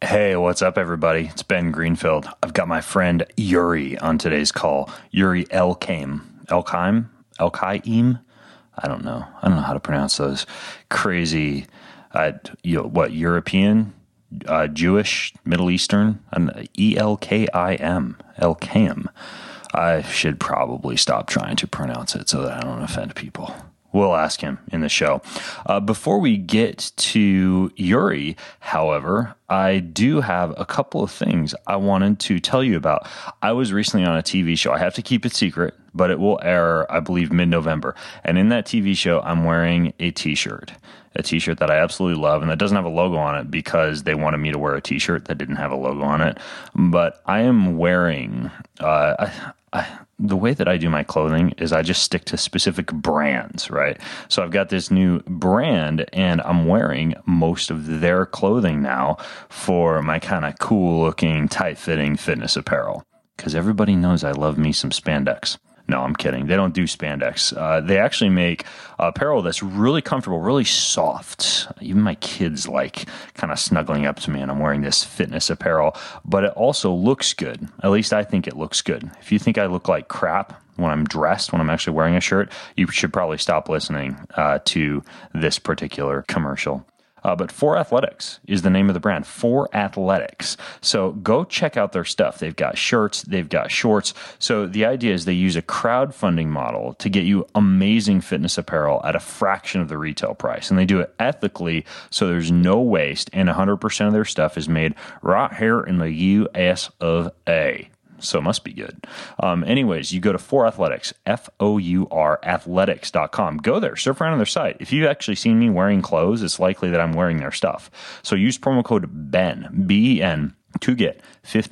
Hey, what's up, everybody? It's Ben Greenfield. I've got my friend Yuri on today's call. Yuri Elkaim. I don't know how to pronounce those crazy, European, Jewish, Middle Eastern, Elkim. Elkaim. I should probably stop trying to pronounce it so that I don't offend people. We'll ask him in the show. Before we get to Yuri, however, I do have a couple of things I wanted to tell you about. I was recently on a TV show. I have to keep it secret, but it will air, I believe, mid-November. And in that TV show, I'm wearing a T-shirt that I absolutely love, and that doesn't have a logo on it because they wanted me to wear a T-shirt that didn't have a logo on it. But I am wearing... the way that I do my clothing is I just stick to specific brands, right? So I've got this new brand and I'm wearing most of their clothing now for my kind of cool looking, tight fitting fitness apparel. Because everybody knows I love me some spandex. No, I'm kidding. They don't do spandex. They actually make apparel that's really comfortable, really soft. Even my kids like kind of snuggling up to me and I'm wearing this fitness apparel, but it also looks good. At least I think it looks good. If you think I look like crap when I'm dressed, when I'm actually wearing a shirt, you should probably stop listening to this particular commercial. But 4Athletics is the name of the brand, 4Athletics. So go check out their stuff. They've got shirts, they've got shorts. So the idea is they use a crowdfunding model to get you amazing fitness apparel at a fraction of the retail price. And they do it ethically, so there's no waste, and 100% of their stuff is made right here in the US of A. So it must be good. Anyways, you go to 4Athletics, F-O-U-R, athletics.com. Go there, surf around on their site. If you've actually seen me wearing clothes, it's likely that I'm wearing their stuff. So use promo code BEN, B-E-N, to get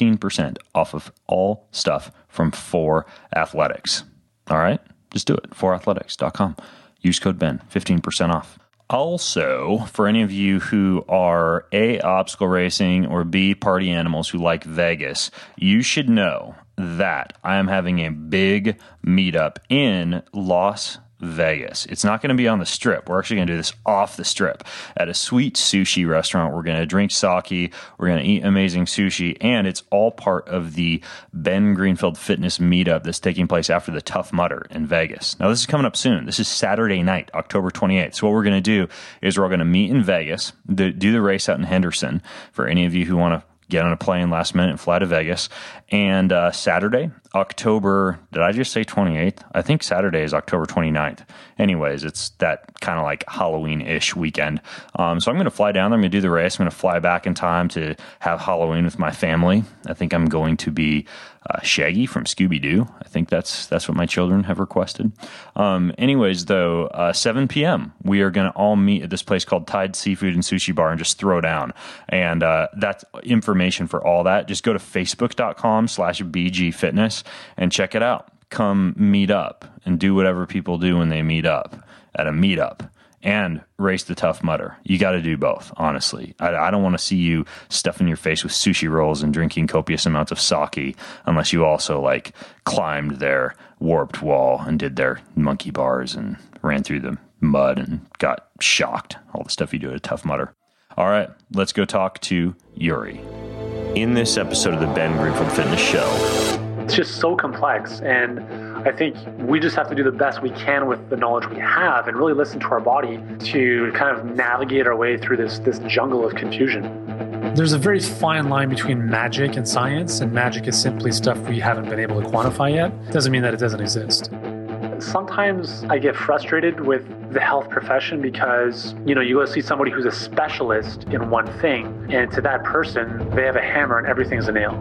15% off of all stuff from 4Athletics. All right? Just do it, 4Athletics.com. Use code BEN, 15% off. Also, for any of you who are A, obstacle racing, or B, party animals who like Vegas, you should know that I am having a big meetup in Las Vegas. It's not going to be on the Strip. We're actually going to do this off the Strip at a sweet sushi restaurant. We're going to drink sake. We're going to eat amazing sushi. And it's all part of the Ben Greenfield Fitness meetup that's taking place after the Tough Mudder in Vegas. Now, this is coming up soon. This is Saturday night, October 28th. So what we're going to do is we're going to meet in Vegas, do the race out in Henderson for any of you who want to get on a plane last minute and fly to Vegas. And Saturday, October, did I just say 28th? I think Saturday is October 29th. Anyways, it's that kind of like Halloween-ish weekend. So I'm going to fly down there. I'm going to do the race. I'm going to fly back in time to have Halloween with my family. I think I'm going to be Shaggy from Scooby-Doo. I think that's what my children have requested. Anyways, though, 7 p.m., we are going to all meet at this place called Tide Seafood and Sushi Bar and just throw down. And that's information for all that. Just go to facebook.com/BG Fitness and check it out. Come meet up and do whatever people do when they meet up at a meetup. And race the Tough Mudder. You got to do both, honestly. I don't want to see you stuffing your face with sushi rolls and drinking copious amounts of sake unless you also like climbed their warped wall and did their monkey bars and ran through the mud and got shocked. All the stuff you do at a Tough Mudder. All right, let's go talk to Yuri. In this episode of the Ben Greenfield Fitness Show. It's just so complex, and I think we just have to do the best we can with the knowledge we have and really listen to our body to kind of navigate our way through this jungle of confusion. There's a very fine line between magic and science, and magic is simply stuff we haven't been able to quantify yet. Doesn't mean that it doesn't exist. Sometimes I get frustrated with the health profession because, you go see somebody who's a specialist in one thing, and to that person, they have a hammer and everything's a nail.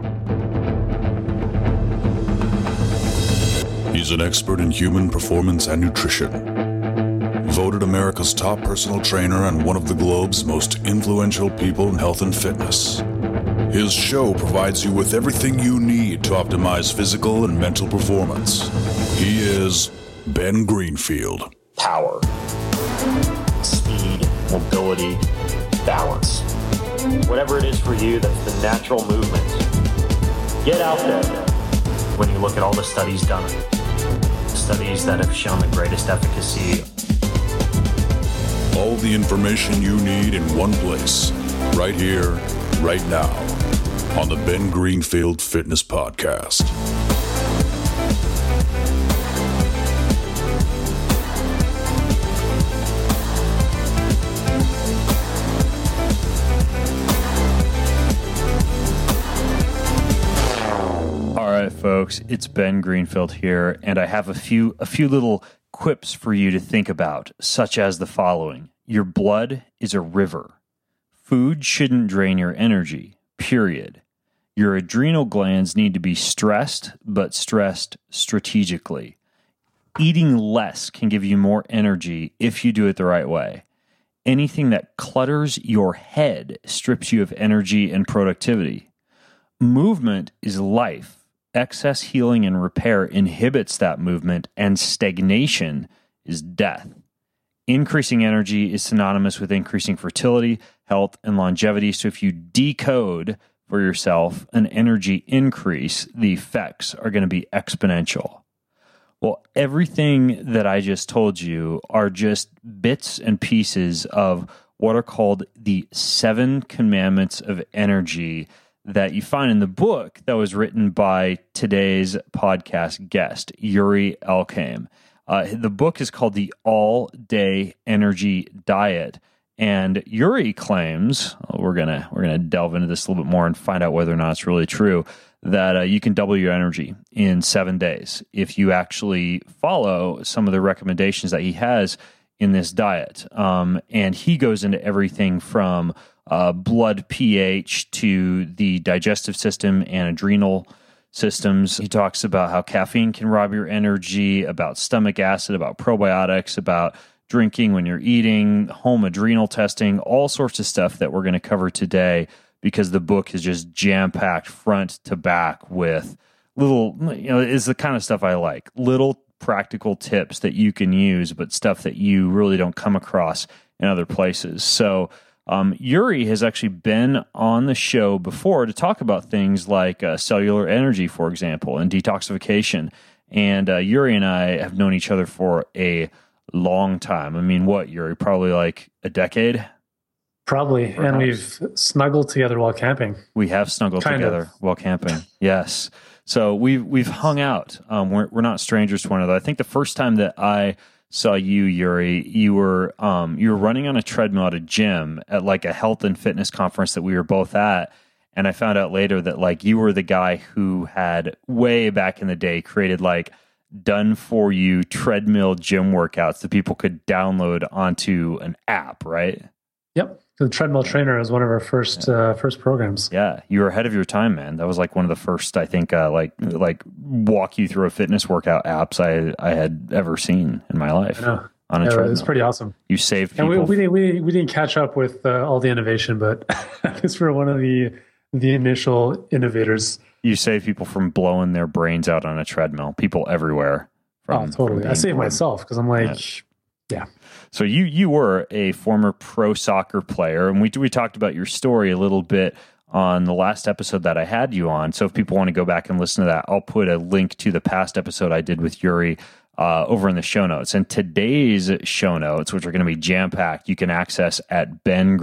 He's an expert in human performance and nutrition. Voted America's top personal trainer and one of the globe's most influential people in health and fitness. His show provides you with everything you need to optimize physical and mental performance. He is Ben Greenfield. Power, speed, mobility, balance. Whatever it is for you, that's the natural movement. Get out there. When you look at all the studies done, studies that have shown the greatest efficacy. All the information you need in one place, right here right now on the Ben Greenfield Fitness Podcast. All right, folks, it's Ben Greenfield here, and I have a few little quips for you to think about, such as the following. Your blood is a river. Food shouldn't drain your energy, period. Your adrenal glands need to be stressed, but stressed strategically. Eating less can give you more energy if you do it the right way. Anything that clutters your head strips you of energy and productivity. Movement is life. Excess healing and repair inhibits that movement, and stagnation is death. Increasing energy is synonymous with increasing fertility, health, and longevity. So if you decode for yourself an energy increase, the effects are going to be exponential. Well, everything that I just told you are just bits and pieces of what are called the 7 commandments of energy that you find in the book that was written by today's podcast guest, Yuri Elkaim. The book is called The All-Day Energy Diet, and Yuri claims, we're gonna delve into this a little bit more and find out whether or not it's really true, that you can double your energy in 7 days if you actually follow some of the recommendations that he has in this diet. And he goes into everything from blood pH to the digestive system and adrenal systems. He talks about how caffeine can rob your energy, about stomach acid, about probiotics, about drinking when you're eating, home adrenal testing, all sorts of stuff that we're going to cover today because the book is just jam-packed front to back with little, is the kind of stuff I like. Little practical tips that you can use, but stuff that you really don't come across in other places. So Yuri has actually been on the show before to talk about things like cellular energy, for example, and detoxification. And Yuri and I have known each other for a long time. I mean, what, Yuri? Probably like a decade? Probably. Perhaps. And we've snuggled together while camping. We have snuggled together while camping. Yes. So we've hung out. We're not strangers to one another. I think the first time that I saw you, Yuri, you were running on a treadmill at a gym at like a health and fitness conference that we were both at. And I found out later that like you were the guy who had way back in the day created like done for you treadmill gym workouts that people could download onto an app, right? Yep. The treadmill trainer is one of our first programs. Yeah, you were ahead of your time, man. That was like one of the first, I think, like walk you through a fitness workout apps I had ever seen in my life. I know. On a treadmill. It was pretty awesome. You saved people. And we didn't catch up with all the innovation, but I guess we're one of the initial innovators. You saved people from blowing their brains out on a treadmill. People everywhere. Totally. I saved myself because I'm like, yeah. So you were a former pro soccer player, and we talked about your story a little bit on the last episode that I had you on. So if people want to go back and listen to that, I'll put a link to the past episode I did with Yuri over in the show notes. And today's show notes, which are going to be jam-packed, you can access at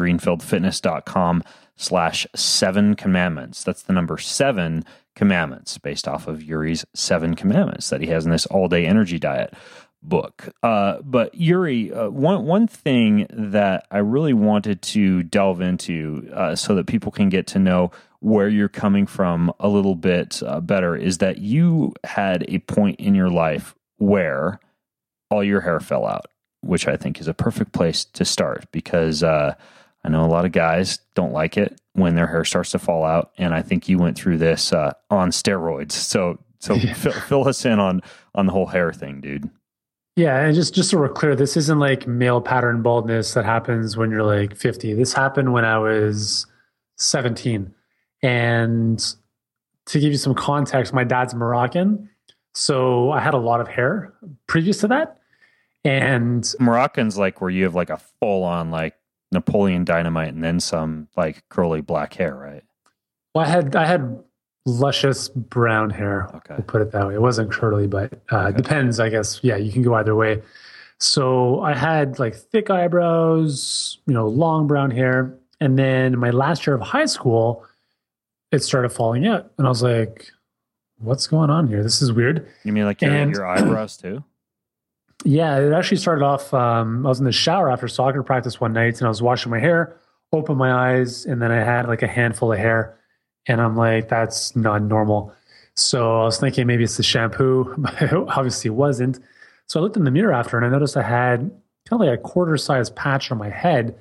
bengreenfieldfitness.com/7 commandments. That's the number 7 commandments based off of Yuri's 7 commandments that he has in this all-day energy diet book. But Yuri, one thing that I really wanted to delve into so that people can get to know where you're coming from a little bit better is that you had a point in your life where all your hair fell out, which I think is a perfect place to start because I know a lot of guys don't like it when their hair starts to fall out, and I think you went through this on steroids. So fill us in on the whole hair thing, dude. Yeah, and just so we're clear, this isn't like male pattern baldness that happens when you're like 50. This happened when I was 17. And to give you some context, my dad's Moroccan, so I had a lot of hair previous to that. And Moroccan's like where you have like a full-on like Napoleon Dynamite and then some like curly black hair, right? Well, I had luscious brown hair. Okay. We'll put it that way. It wasn't curly, but okay. Depends, I guess. Yeah, you can go either way. So I had like thick eyebrows, long brown hair. And then my last year of high school, it started falling out. And I was like, what's going on here? This is weird. You mean like your eyebrows too? Yeah, it actually started off, I was in the shower after soccer practice one night and I was washing my hair, opened my eyes, and then I had like a handful of hair. And I'm like, that's not normal. So I was thinking maybe it's the shampoo, but obviously it wasn't. So I looked in the mirror after and I noticed I had kind of like a quarter-sized patch on my head.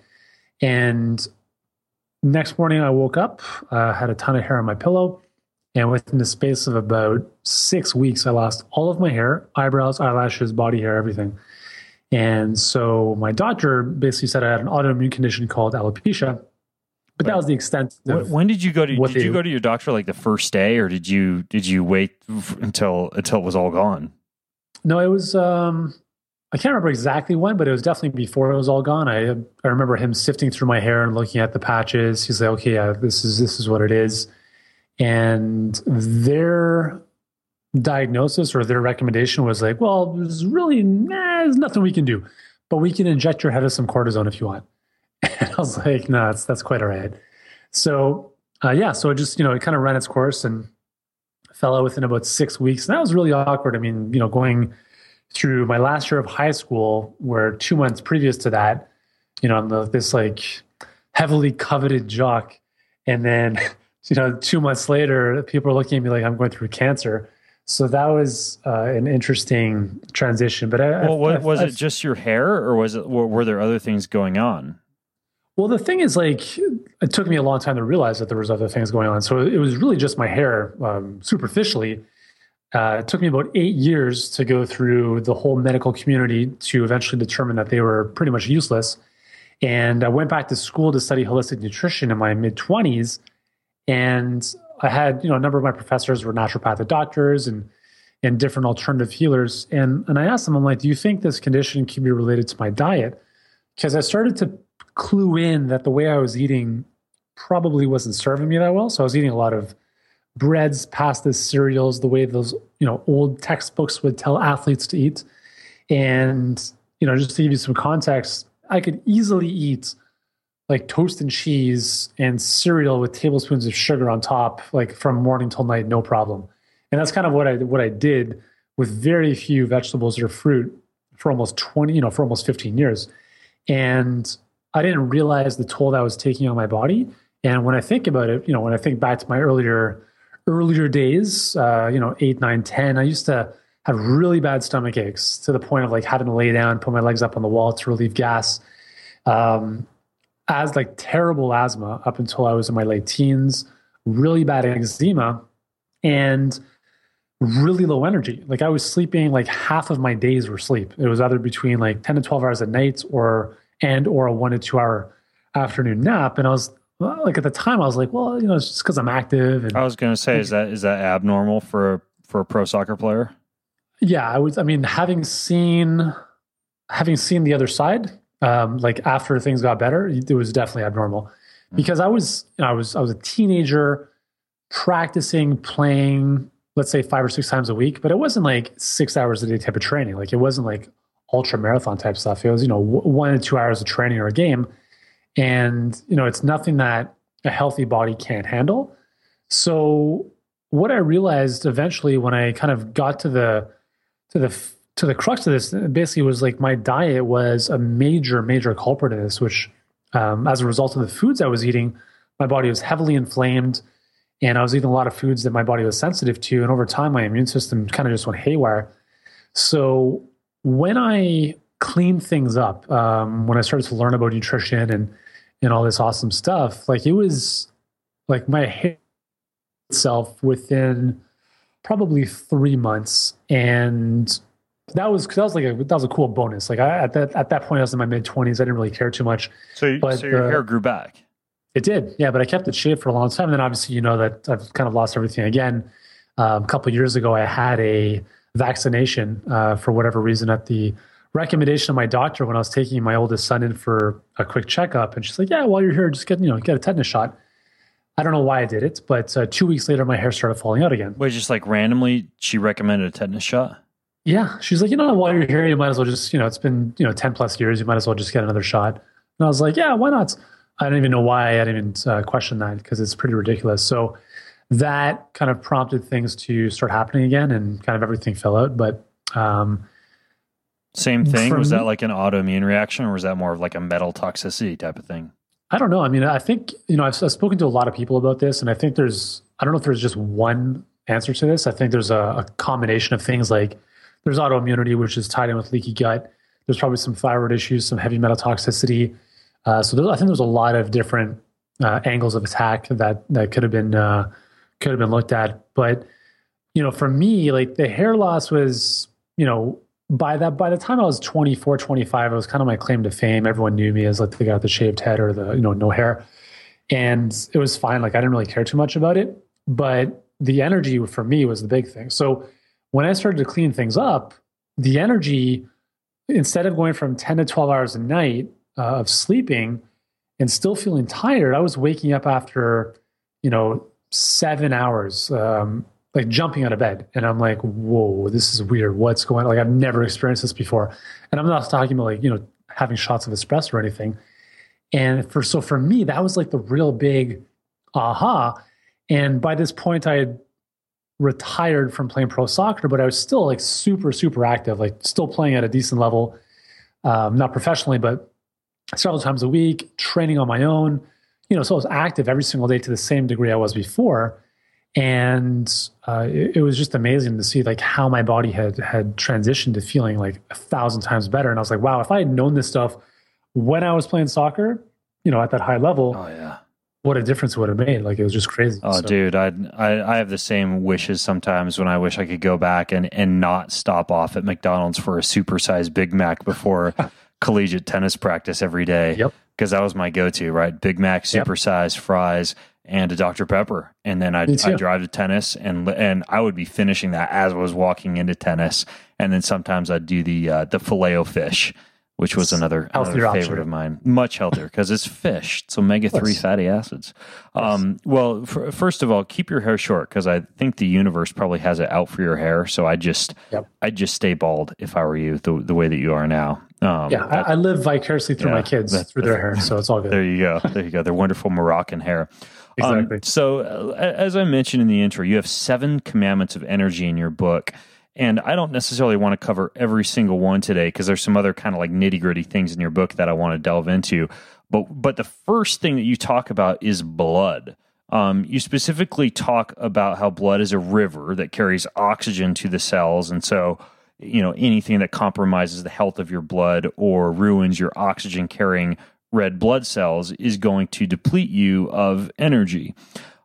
And next morning I woke up, had a ton of hair on my pillow. And within the space of about 6 weeks, I lost all of my hair, eyebrows, eyelashes, body hair, everything. And so my doctor basically said I had an autoimmune condition called alopecia. But that was the extent of when did you go to you go to your doctor like the first day, or did you wait until it was all gone? No, it was I can't remember exactly when, but it was definitely before it was all gone. I remember him sifting through my hair and looking at the patches. He's like, okay, yeah, this is what it is. And their diagnosis or their recommendation was like, well, there's nothing we can do, but we can inject your head with some cortisone if you want. And I was like, no, that's quite all right. So so it just, it kind of ran its course and fell out within about 6 weeks. And that was really awkward. I mean, going through my last year of high school, where 2 months previous to that, I'm this like heavily coveted jock. And then, 2 months later, people are looking at me like I'm going through cancer. So that was an interesting transition. But was it just your hair, or were there other things going on? Well, the thing is, like, it took me a long time to realize that there was other things going on. So it was really just my hair, superficially. It took me about 8 years to go through the whole medical community to eventually determine that they were pretty much useless. And I went back to school to study holistic nutrition in my mid-20s. And I had, a number of my professors were naturopathic doctors and different alternative healers. And I asked them, I'm like, do you think this condition can be related to my diet? Because I started to clue in that the way I was eating probably wasn't serving me that well. So I was eating a lot of breads, pastas, cereals, the way those, old textbooks would tell athletes to eat. And, just to give you some context, I could easily eat like toast and cheese and cereal with tablespoons of sugar on top, like from morning till night, no problem. And that's kind of what I did with very few vegetables or fruit for almost 15 years. And I didn't realize the toll that was taking on my body. And when I think about it, when I think back to my earlier days, 8, 9, 10, I used to have really bad stomach aches to the point of like having to lay down, put my legs up on the wall to relieve gas. As like terrible asthma up until I was in my late teens, really bad eczema, and really low energy. Like I was sleeping, like half of my days were sleep. It was either between like 10 to 12 hours at night or a 1 to 2 hour afternoon nap. And I was like, at the time I was like, well, it's just because I'm active. And I was going to say, is that abnormal for a pro soccer player? Yeah, having seen the other side, like after things got better, it was definitely abnormal because I was a teenager practicing, playing, let's say 5 or 6 times a week, but it wasn't like 6 hours a day type of training. Like it wasn't like ultra marathon type stuff. It was, 1 to 2 hours of training or a game. And, it's nothing that a healthy body can't handle. So what I realized eventually when I kind of got to the crux of this, basically was like my diet was a major, major culprit of this, which as a result of the foods I was eating, my body was heavily inflamed and I was eating a lot of foods that my body was sensitive to. And over time, my immune system kind of just went haywire. So when I cleaned things up, when I started to learn about nutrition and all this awesome stuff, like it was like my hair itself within probably 3 months. And that was a cool bonus. Like at that point, I was in my mid-20s. I didn't really care too much. So your hair grew back. It did, yeah. But I kept it shaved for a long time. And then obviously, that I've kind of lost everything again. A couple of years ago, I had a vaccination for whatever reason at the recommendation of my doctor when I was taking my oldest son in for a quick checkup. And she's like, yeah, while you're here, just get a tetanus shot. I don't know why I did it, but 2 weeks later, my hair started falling out again. Wait, just like randomly, she recommended a tetanus shot? Yeah. She's like, while you're here, you might as well just, it's been, 10 plus years, you might as well just get another shot. And I was like, yeah, why not? I don't even know why I didn't even question that, because it's pretty ridiculous. So that kind of prompted things to start happening again, and kind of everything fell out. But same thing. Was that like an autoimmune reaction, or was that more of like a metal toxicity type of thing? I don't know. I mean, I think, I've spoken to a lot of people about this, and I think I don't know if there's just one answer to this. I think there's a combination of things. Like there's autoimmunity, which is tied in with leaky gut. There's probably some thyroid issues, some heavy metal toxicity. I think there's a lot of different angles of attack that could have been looked at. But for me, like the hair loss was, by the time I was 24, 25, it was kind of my claim to fame. Everyone knew me as like the guy with the shaved head or the no hair, and it was fine. Like I didn't really care too much about it, but the energy for me was the big thing. So when I started to clean things up, the energy, instead of going from 10 to 12 hours a night of sleeping and still feeling tired, I was waking up after 7 hours, like jumping out of bed. And I'm like, whoa, this is weird. What's going on? Like I've never experienced this before. And I'm not talking about like, having shots of espresso or anything. And for me, that was like the real big aha. And by this point I had retired from playing pro soccer, but I was still like super, super active, like still playing at a decent level, not professionally, but several times a week, training on my own, so I was active every single day to the same degree I was before. And it was just amazing to see like how my body had transitioned to feeling like 1,000 times better. And I was like, wow, if I had known this stuff when I was playing soccer, at that high level, oh yeah, what a difference it would have made. Like it was just crazy. Oh, dude, I have the same wishes sometimes when I wish I could go back and not stop off at McDonald's for a supersized Big Mac before collegiate tennis practice every day. Yep. Because that was my go-to, right? Big Mac, supersized fries, and a Dr. Pepper. And then I'd drive to tennis, and I would be finishing that as I was walking into tennis. And then sometimes I'd do the Filet-O-Fish, which was another favorite of mine. Much healthier because it's fish. It's omega-3 fatty acids. Well, first of all, keep your hair short, because I think the universe probably has it out for your hair. So I'd just stay bald if I were you, the way that you are now. I live vicariously through my kids, through their hair, so it's all good. There you go. Their wonderful Moroccan hair. Exactly. So as I mentioned in the intro, you have 7 commandments of energy in your book. And I don't necessarily want to cover every single one today, because there's some other kind of like nitty gritty things in your book that I want to delve into. But the first thing that you talk about is blood. You specifically talk about how blood is a river that carries oxygen to the cells. And so, anything that compromises the health of your blood or ruins your oxygen carrying red blood cells is going to deplete you of energy.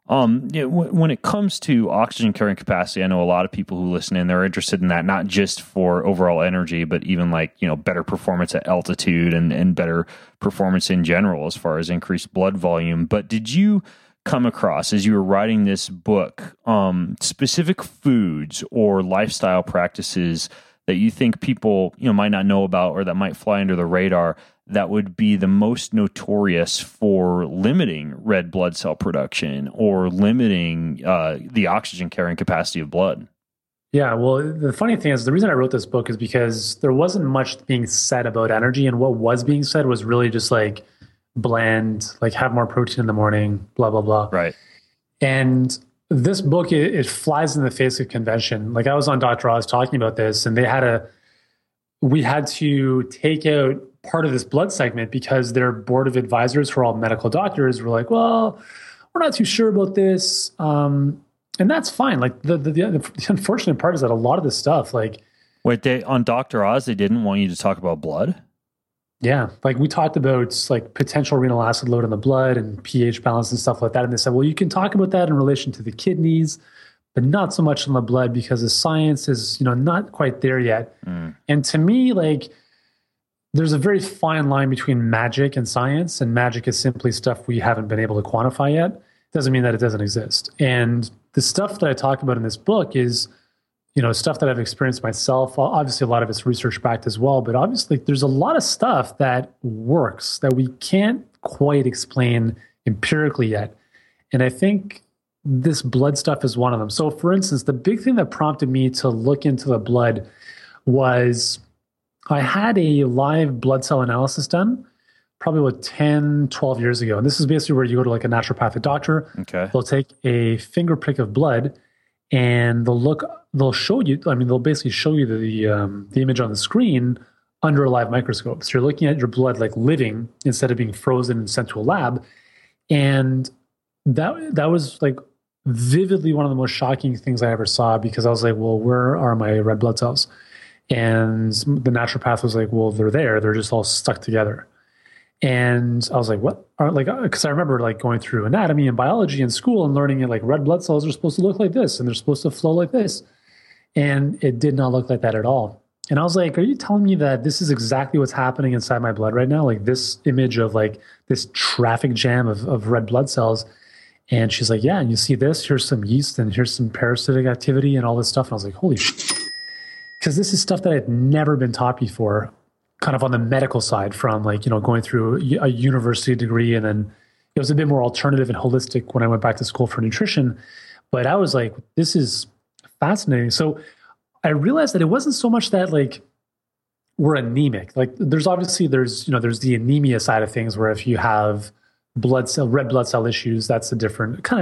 When it comes to oxygen carrying capacity, I know a lot of people who listen in, they're interested in that, not just for overall energy, but even like, better performance at altitude and better performance in general as far as increased blood volume. But did you come across, as you were writing this book, specific foods or lifestyle practices that you think people, might not know about, or that might fly under the radar, that would be the most notorious for limiting red blood cell production or limiting the oxygen carrying capacity of blood? Yeah, well, the funny thing is, the reason I wrote this book is because there wasn't much being said about energy, and what was being said was really just like bland, like have more protein in the morning, blah, blah, blah. Right. And this book, it flies in the face of convention. Like I was on Dr. Oz talking about this, and we had to take out part of this blood segment because their board of advisors, who are all medical doctors, were like, well, we're not too sure about this. And that's fine. Like the unfortunate part is that a lot of this stuff, like... Wait, on Dr. Oz, they didn't want you to talk about blood? Yeah. Like we talked about like potential renal acid load in the blood and pH balance and stuff like that. And they said, well, you can talk about that in relation to the kidneys, but not so much in the blood, because the science is, not quite there yet. And to me, like, there's a very fine line between magic and science, and magic is simply stuff we haven't been able to quantify yet. Doesn't mean that it doesn't exist. And the stuff that I talk about in this book is, stuff that I've experienced myself. Obviously, a lot of it's research backed as well, but obviously there's a lot of stuff that works that we can't quite explain empirically yet. And I think this blood stuff is one of them. So for instance, the big thing that prompted me to look into the blood was I had a live blood cell analysis done probably about 10, 12 years ago. And this is basically where you go to like a naturopathic doctor. Okay. They'll take a finger prick of blood and they'll show you, they'll basically show you the image on the screen under a live microscope. So you're looking at your blood like living instead of being frozen and sent to a lab. And that was like vividly one of the most shocking things I ever saw, because I was like, well, where are my red blood cells? And the naturopath was like, well, they're there. They're just all stuck together. And I was like, what? Because I remember like going through anatomy and biology in school and learning it, like red blood cells are supposed to look like this and they're supposed to flow like this. And it did not look like that at all. And I was like, are you telling me that this is exactly what's happening inside my blood right now? Like this image of like this traffic jam of red blood cells. And she's like, yeah, and you see this, here's some yeast and here's some parasitic activity and all this stuff. And I was like, holy shit. Because this is stuff that I'd never been taught before, kind of on the medical side, from like, going through a university degree. And then it was a bit more alternative and holistic when I went back to school for nutrition. But I was like, this is fascinating. So I realized that it wasn't so much that like we're anemic. Like there's the anemia side of things, where if you have red blood cell issues, that's a different thing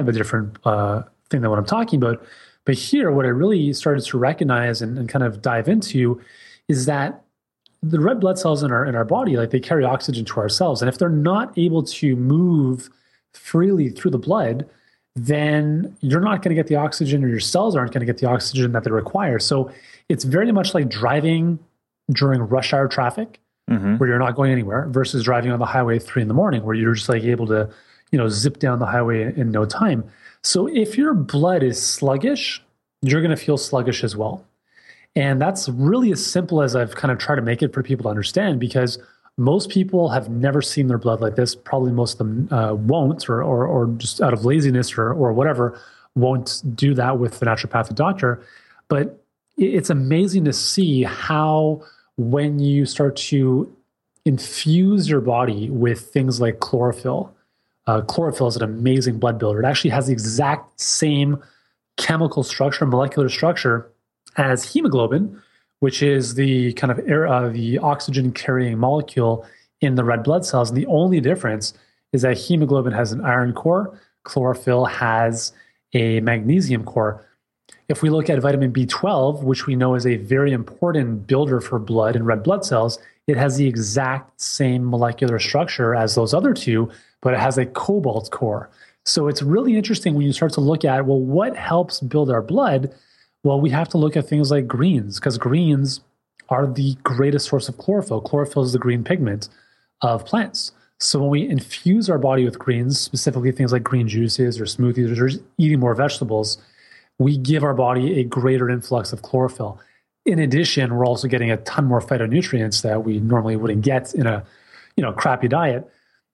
than what I'm talking about. But here, what I really started to recognize and kind of dive into is that the red blood cells in our body, like they carry oxygen to our cells. And if they're not able to move freely through the blood, then you're not going to get the oxygen, or your cells aren't going to get the oxygen that they require. So it's very much like driving during rush hour traffic, where you're not going anywhere, versus driving on the highway at 3 a.m, where you're just like able to, zip down the highway in no time. So if your blood is sluggish, you're going to feel sluggish as well. And that's really as simple as I've kind of tried to make it for people to understand, because most people have never seen their blood like this. Probably most of them won't, or just out of laziness or whatever, won't do that with the naturopathic doctor. But it's amazing to see how, when you start to infuse your body with things like chlorophyll, chlorophyll is an amazing blood builder. It actually has the exact same chemical structure, molecular structure, as hemoglobin, which is the kind of the oxygen carrying molecule in the red blood cells. And the only difference is that hemoglobin has an iron core, chlorophyll has a magnesium core. If we look at vitamin B12, which we know is a very important builder for blood and red blood cells, it has the exact same molecular structure as those other two, but it has a cobalt core. So it's really interesting when you start to look at, well, what helps build our blood? Well, we have to look at things like greens, because greens are the greatest source of chlorophyll. Chlorophyll is the green pigment of plants. So when we infuse our body with greens, specifically things like green juices or smoothies or just eating more vegetables, we give our body a greater influx of chlorophyll. In addition, we're also getting a ton more phytonutrients that we normally wouldn't get in a crappy diet.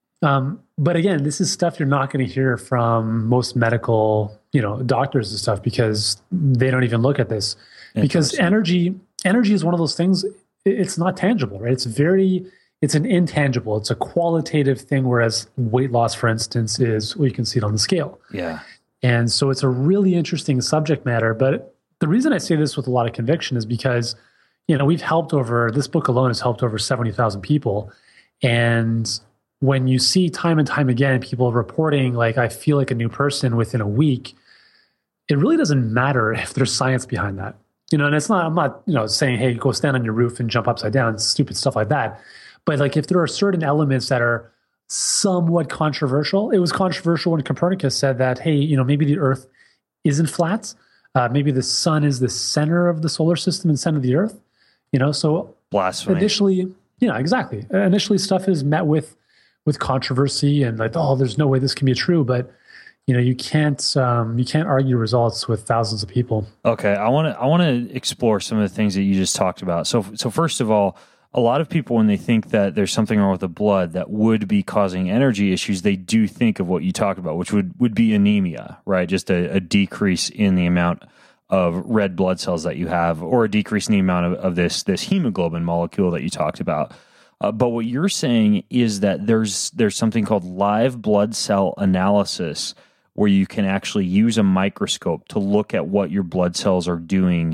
But again, this is stuff you're not going to hear from most medical doctors and stuff, because they don't even look at this. Because energy is one of those things, it's not tangible, right? It's an intangible. It's a qualitative thing, whereas weight loss, for instance, is, well, you can see it on the scale. Yeah. And so it's a really interesting subject matter. But the reason I say this with a lot of conviction is because, this book alone has helped over 70,000 people. And when you see time and time again people reporting, like, I feel like a new person within a week, it really doesn't matter if there's science behind that. And I'm not saying, hey, go stand on your roof and jump upside down, stupid stuff like that. But like, if there are certain elements that are somewhat controversial, it was controversial when Copernicus said that, hey, maybe the Earth isn't flat. Maybe the sun is the center of the solar system instead of the Earth. So blasphemy. Initially, exactly. Initially, stuff is met with controversy and like, oh, there's no way this can be true. But you can't argue results with thousands of people. Okay, I want to explore some of the things that you just talked about. So first of all, a lot of people, when they think that there's something wrong with the blood that would be causing energy issues, they do think of what you talked about, which would be anemia, right? Just a decrease in the amount of red blood cells that you have, or a decrease in the amount of this hemoglobin molecule that you talked about. But what you're saying is that there's something called live blood cell analysis, where you can actually use a microscope to look at what your blood cells are doing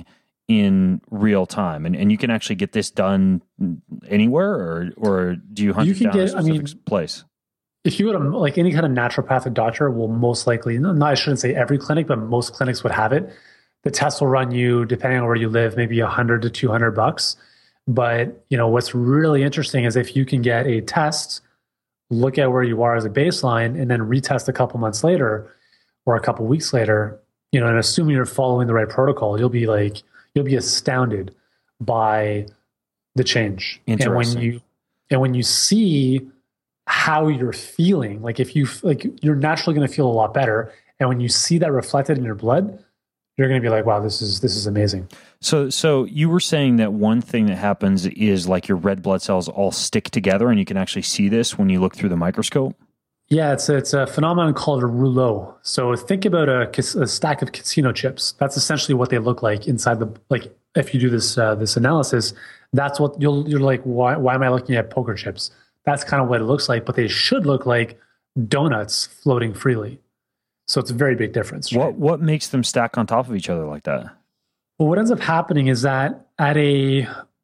in real time, and you can actually get this done anywhere, or do you hunt it down a specific place? If you go to like any kind of naturopathic doctor, will most likely, no, I shouldn't say every clinic, but most clinics would have it. The test will run you, depending on where you live, maybe $100 to $200. But what's really interesting is if you can get a test, look at where you are as a baseline, and then retest a couple months later or a couple weeks later, and assuming you're following the right protocol, you'll be astounded by the change. Interesting. And when you see how you're feeling, like if you you're naturally going to feel a lot better, and when you see that reflected in your blood, you're going to be like, wow, this is amazing. So you were saying that one thing that happens is like your red blood cells all stick together, and you can actually see this when you look through the microscope? Yeah, it's a phenomenon called a rouleau. So think about a stack of casino chips. That's essentially what they look like inside if you do this analysis, that's what you're like, why am I looking at poker chips? That's kind of what it looks like, but they should look like donuts floating freely. So it's a very big difference. Right? What makes them stack on top of each other like that? Well, what ends up happening is that at a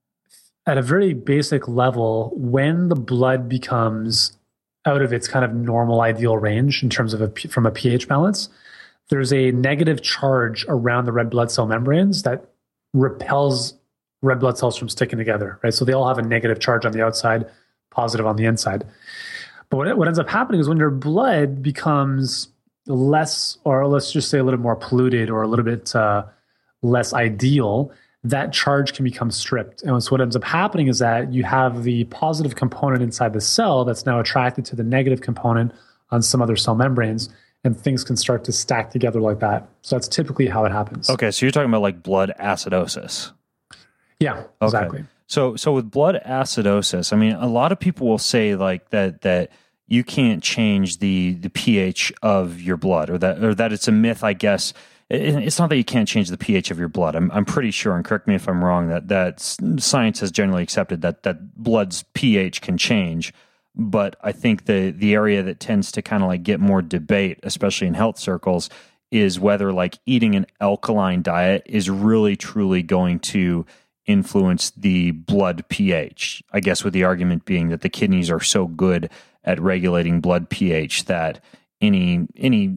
very basic level, when the blood becomes out of its kind of normal ideal range in terms of from a pH balance, there's a negative charge around the red blood cell membranes that repels red blood cells from sticking together, right? So they all have a negative charge on the outside, positive on the inside. But what ends up happening is when your blood becomes less, or let's just say a little more polluted or a little bit less ideal, that charge can become stripped. And so what ends up happening is that you have the positive component inside the cell that's now attracted to the negative component on some other cell membranes, and things can start to stack together like that. So that's typically how it happens. Okay, so you're talking about like blood acidosis. Yeah, exactly. Okay. So with blood acidosis, I mean, a lot of people will say like that you can't change the pH of your blood, or that it's a myth, I guess. It's not that you can't change the pH of your blood. I'm pretty sure, and correct me if I'm wrong, that science has generally accepted that blood's pH can change. But I think the area that tends to kind of like get more debate, especially in health circles, is whether like eating an alkaline diet is really truly going to influence the blood pH. I guess with the argument being that the kidneys are so good at regulating blood pH that any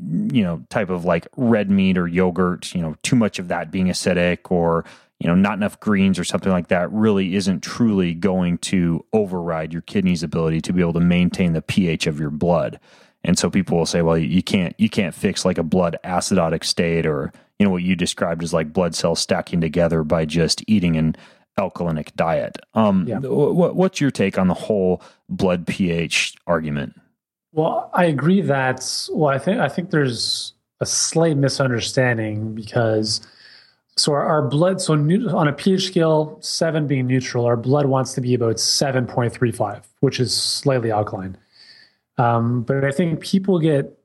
type of like red meat or yogurt, too much of that being acidic, or not enough greens or something like that, really isn't truly going to override your kidney's ability to be able to maintain the pH of your blood. And so people will say, well, you can't fix like a blood acidotic state, or what you described as like blood cells stacking together by just eating an alkalinic diet. What's your take on the whole blood pH argument? Well, I agree that, I think there's a slight misunderstanding, because our blood, on a pH scale, 7 being neutral, our blood wants to be about 7.35, which is slightly alkaline. But I think people get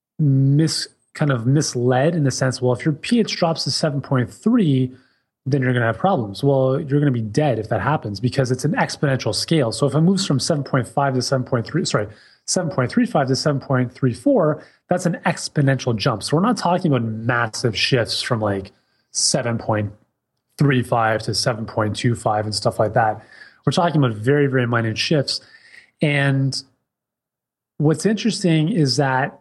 kind of misled in the sense, well, if your pH drops to 7.3, then you're going to have problems. Well, you're going to be dead if that happens, because it's an exponential scale. So if it moves from 7.5 to 7.35 to 7.34, that's an exponential jump. So we're not talking about massive shifts from like 7.35 to 7.25 and stuff like that. We're talking about very, very minute shifts. And what's interesting is that,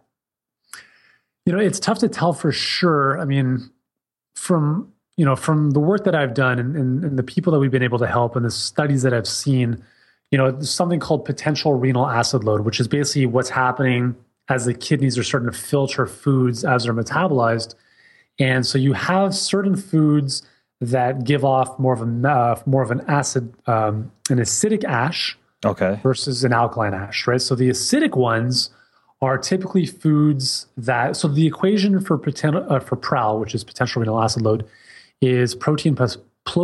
it's tough to tell for sure. I mean, from the work that I've done and the people that we've been able to help and the studies that I've seen, there's something called potential renal acid load, which is basically what's happening as the kidneys are starting to filter foods as they're metabolized. And so you have certain foods that give off more of an acid, an acidic ash, okay, versus an alkaline ash, right? So the acidic ones are typically foods so the equation for PRAL, which is potential renal acid load, is protein plus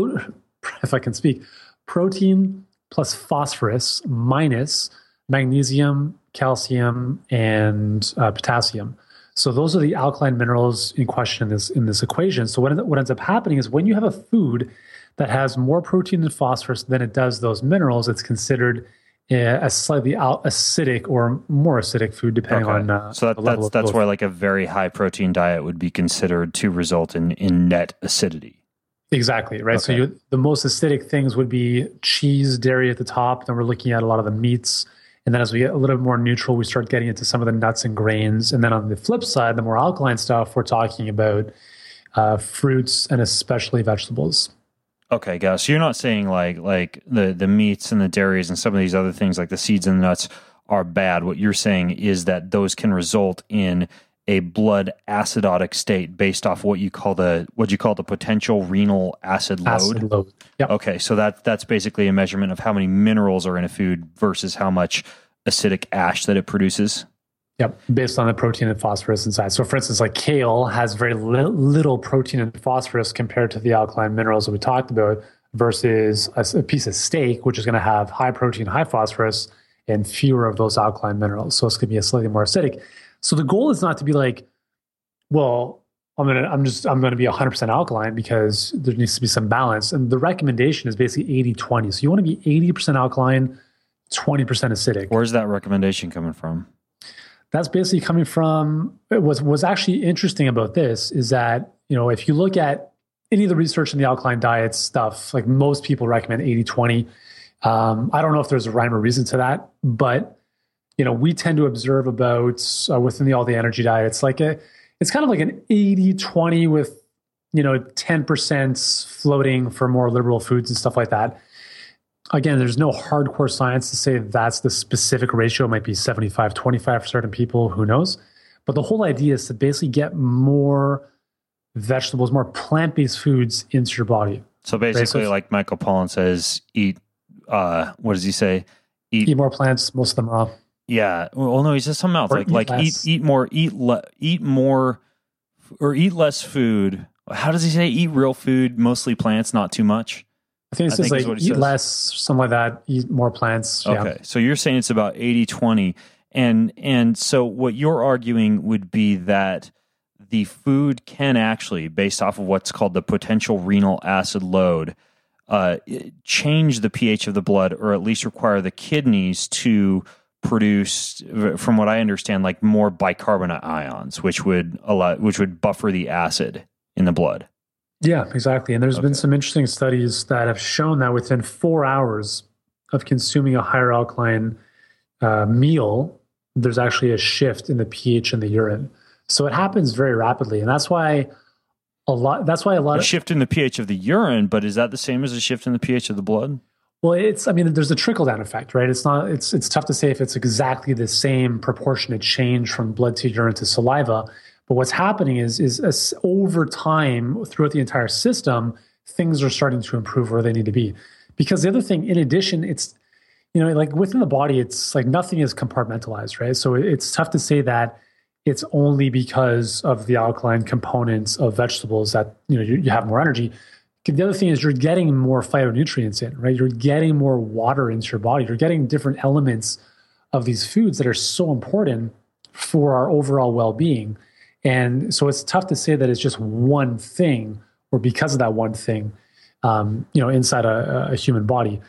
phosphorus minus magnesium, calcium, and potassium. So those are the alkaline minerals in question in this equation. So what ends up happening is when you have a food that has more protein and phosphorus than it does those minerals, it's considered a slightly acidic or more acidic food, depending on so that's why like a very high protein diet would be considered to result in net acidity. Exactly, right? Okay. So the most acidic things would be cheese, dairy at the top. Then we're looking at a lot of the meats. And then as we get a little bit more neutral, we start getting into some of the nuts and grains. And then on the flip side, the more alkaline stuff, we're talking about fruits and especially vegetables. Okay, guys. So you're not saying like the meats and the dairies and some of these other things like the seeds and the nuts are bad. What you're saying is that those can result in a blood acidotic state based off what you call the potential renal acid load. Acid load. Yep. Okay, so that's basically a measurement of how many minerals are in a food versus how much acidic ash that it produces. Yep, based on the protein and phosphorus inside. So, for instance, like kale has very little protein and phosphorus compared to the alkaline minerals that we talked about, versus a piece of steak, which is going to have high protein, high phosphorus, and fewer of those alkaline minerals. So, it's going to be a slightly more acidic. So, the goal is not to be like, well, I'm going to be 100% alkaline, because there needs to be some balance. And the recommendation is basically 80-20. So, you want to be 80% alkaline, 20% acidic. Where's that recommendation coming from? That's basically coming from, what's actually interesting about this is that, if you look at any of the research in the alkaline diet stuff, like most people recommend 80-20. I don't know if there's a rhyme or reason to that, but, we tend to observe about within all the energy diets, it's kind of like an 80-20 with, 10% floating for more liberal foods and stuff like that. Again, there's no hardcore science to say that's the specific ratio. It might be 75-25 for certain people, who knows? But the whole idea is to basically get more vegetables, more plant-based foods into your body. So basically, right? Like Michael Pollan says, eat, what does he say? Eat more plants, most of them raw. Yeah. Well, no, he says something else, eat more, or eat less food. How does he say? Eat real food, mostly plants, not too much. I think it says eat less, something like that, eat more plants. Okay. Yeah. So you're saying it's about 80-20. And so what you're arguing would be that the food can actually, based off of what's called the potential renal acid load, change the pH of the blood, or at least require the kidneys to produce, from what I understand, like more bicarbonate ions, which would buffer the acid in the blood. Yeah, exactly. And there's been some interesting studies that have shown that within 4 hours of consuming a higher alkaline meal, there's actually a shift in the pH in the urine. So it happens very rapidly, and that's why a lot of shift in the pH of the urine. But is that the same as a shift in the pH of the blood? Well, there's a trickle down effect, right? It's tough to say if it's exactly the same proportionate change from blood to urine to saliva. But what's happening is over time, throughout the entire system, things are starting to improve where they need to be. Because the other thing, in addition, it's, like within the body, it's like nothing is compartmentalized, right? So it's tough to say that it's only because of the alkaline components of vegetables that, you have more energy. The other thing is you're getting more phytonutrients in, right? You're getting more water into your body. You're getting different elements of these foods that are so important for our overall well-being. And so it's tough to say that it's just one thing, or because of that one thing, inside a human body.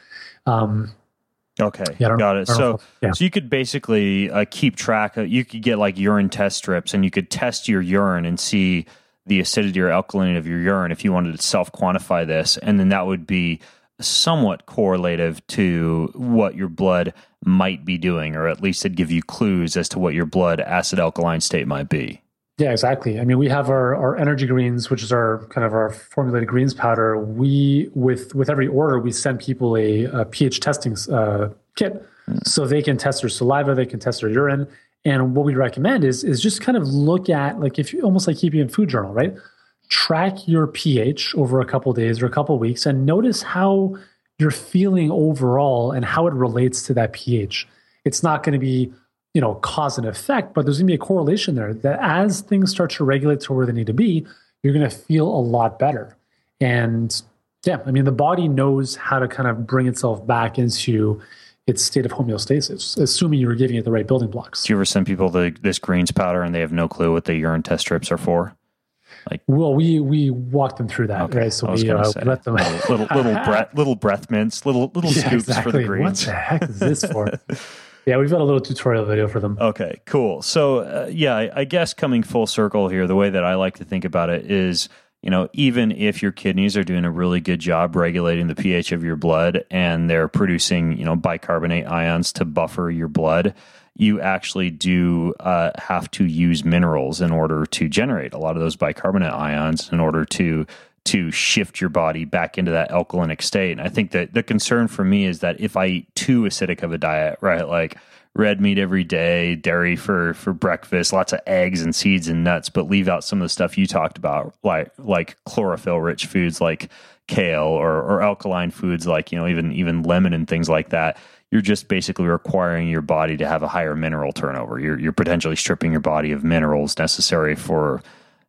Okay, got it. So you could basically keep track of, you could get like urine test strips, and you could test your urine and see the acidity or alkalinity of your urine if you wanted to self-quantify this. And then that would be somewhat correlative to what your blood might be doing, or at least it'd give you clues as to what your blood acid alkaline state might be. Yeah, exactly. I mean, we have our energy greens, which is our kind of our formulated greens powder. We, with every order, we send people a pH testing kit, so they can test their saliva, they can test their urine. And what we recommend is just kind of look at, like, if you almost like keeping a food journal, right? Track your pH over a couple of days or a couple of weeks, and notice how you're feeling overall and how it relates to that pH. It's not going to be, cause and effect, but there's going to be a correlation there that as things start to regulate to where they need to be, you're going to feel a lot better. And the body knows how to kind of bring itself back into its state of homeostasis, assuming you're giving it the right building blocks. Do you ever send people this greens powder and they have no clue what the urine test strips are for? Well, we walk them through that, right? So we let them little breath mints, little scoops for the greens. What the heck is this for? Yeah, we've got a little tutorial video for them. Okay, cool. So I guess coming full circle here, the way that I like to think about it is, even if your kidneys are doing a really good job regulating the pH of your blood and they're producing, bicarbonate ions to buffer your blood, you actually do have to use minerals in order to generate a lot of those bicarbonate ions in order to shift your body back into that alkalinic state. And I think that the concern for me is that if I eat too acidic of a diet, right, like red meat every day, dairy for breakfast, lots of eggs and seeds and nuts, but leave out some of the stuff you talked about, like chlorophyll-rich foods like kale or alkaline foods like, even lemon and things like that, you're just basically requiring your body to have a higher mineral turnover. You're potentially stripping your body of minerals necessary for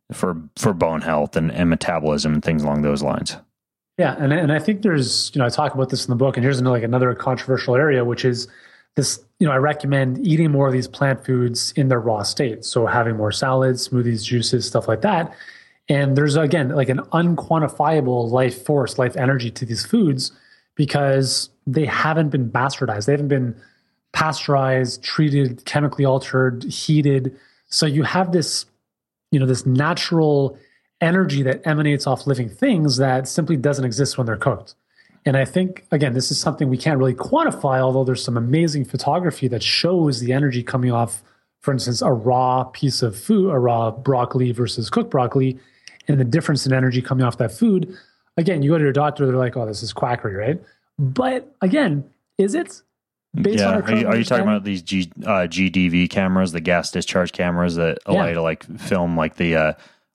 bone health and metabolism and things along those lines. Yeah, and I think there's, I talk about this in the book, and here's another controversial area, which is this, I recommend eating more of these plant foods in their raw state. So having more salads, smoothies, juices, stuff like that. And there's, again, like an unquantifiable life force, life energy to these foods because they haven't been bastardized. They haven't been pasteurized, treated, chemically altered, heated. So you have this, this natural energy that emanates off living things that simply doesn't exist when they're cooked. And I think, again, this is something we can't really quantify, although there's some amazing photography that shows the energy coming off, for instance, a raw piece of food, a raw broccoli versus cooked broccoli, and the difference in energy coming off that food. Again, you go to your doctor, they're like, oh, this is quackery, right? But again, is it? Based on are you talking about these GDV cameras, the gas discharge cameras that allow you to like film like the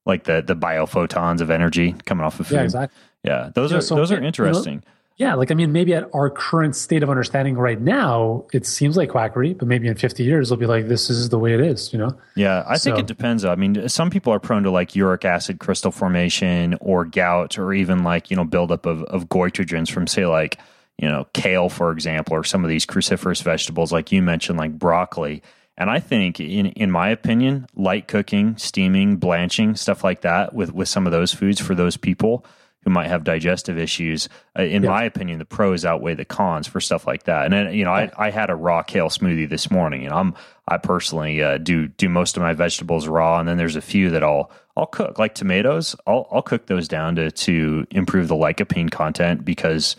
biophotons of energy coming off of food? Yeah, exactly. Yeah, those are interesting. Maybe at our current state of understanding right now, it seems like quackery, but maybe in 50 years, they'll be like, this is the way it is, Yeah, I think it depends. I mean, some people are prone to like uric acid crystal formation or gout or even like, buildup of goitrogens from say like, kale, for example, or some of these cruciferous vegetables, like you mentioned, like broccoli. And I think in my opinion, light cooking, steaming, blanching, stuff like that with some of those foods for those people who might have digestive issues, my opinion, the pros outweigh the cons for stuff like that. And then, I had a raw kale smoothie this morning, and I personally do most of my vegetables raw, and then there's a few that I'll cook, like tomatoes. I'll cook those down to improve the lycopene content because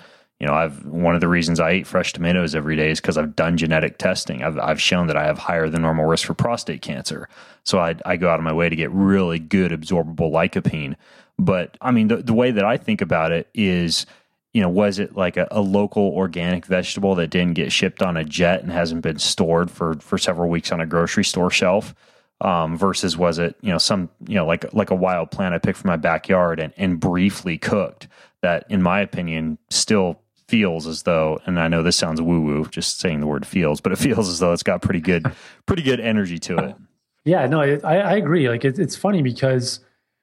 one of the reasons I eat fresh tomatoes every day is because I've done genetic testing. I've shown that I have higher than normal risk for prostate cancer. So I go out of my way to get really good absorbable lycopene. But I mean, the way that I think about it is, was it like a local organic vegetable that didn't get shipped on a jet and hasn't been stored for several weeks on a grocery store shelf? Versus was it, like a wild plant I picked from my backyard and briefly cooked that, in my opinion, still feels as though, and I know this sounds woo-woo, just saying the word feels, but it feels as though it's got pretty good energy to it. Yeah, no, I agree. Like it's funny because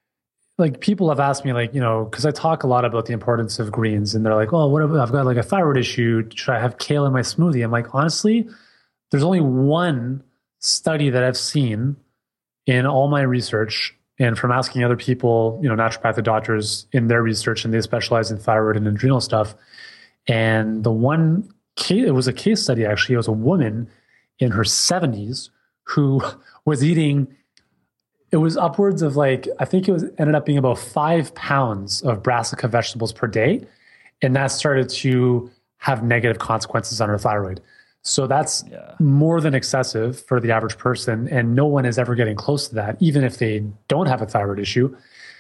like people have asked me like, because I talk a lot about the importance of greens and they're like, oh, what about, I've got like a thyroid issue. Should I have kale in my smoothie? I'm like, honestly, there's only one study that I've seen in all my research and from asking other people, naturopathic doctors in their research, and they specialize in thyroid and adrenal stuff. And the one case, it was a case study actually. It was a woman in her 70s who was eating, it was upwards of like, I think ended up being about 5 pounds of brassica vegetables per day. And that started to have negative consequences on her thyroid. So that's more than excessive for the average person. And no one is ever getting close to that, even if they don't have a thyroid issue.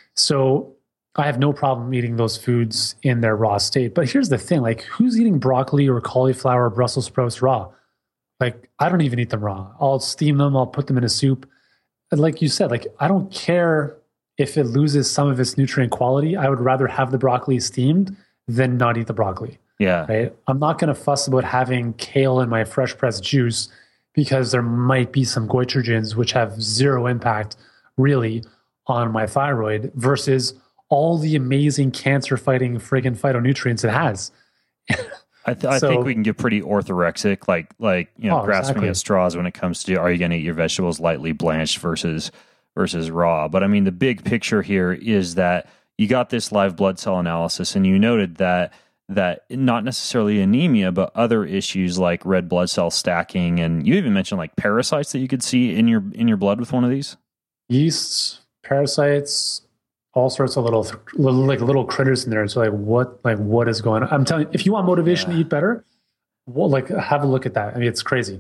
So I have no problem eating those foods in their raw state. But here's the thing, like who's eating broccoli or cauliflower or Brussels sprouts raw? Like I don't even eat them raw. I'll steam them. I'll put them in a soup. And like you said, like I don't care if it loses some of its nutrient quality. I would rather have the broccoli steamed than not eat the broccoli. Yeah. Right. I'm not going to fuss about having kale in my fresh pressed juice because there might be some goitrogens which have zero impact really on my thyroid versus all the amazing cancer fighting friggin' phytonutrients it has. I think we can get pretty orthorexic, like grasping at straws when it comes to, are you going to eat your vegetables lightly blanched versus raw? But I mean, the big picture here is that you got this live blood cell analysis and you noted that not necessarily anemia, but other issues like red blood cell stacking. And you even mentioned like parasites that you could see in your blood with one of these. Yeasts, parasites, all sorts of little critters in there. So what is going on? I'm telling you, if you want motivation to eat better, well, like have a look at that. I mean, it's crazy.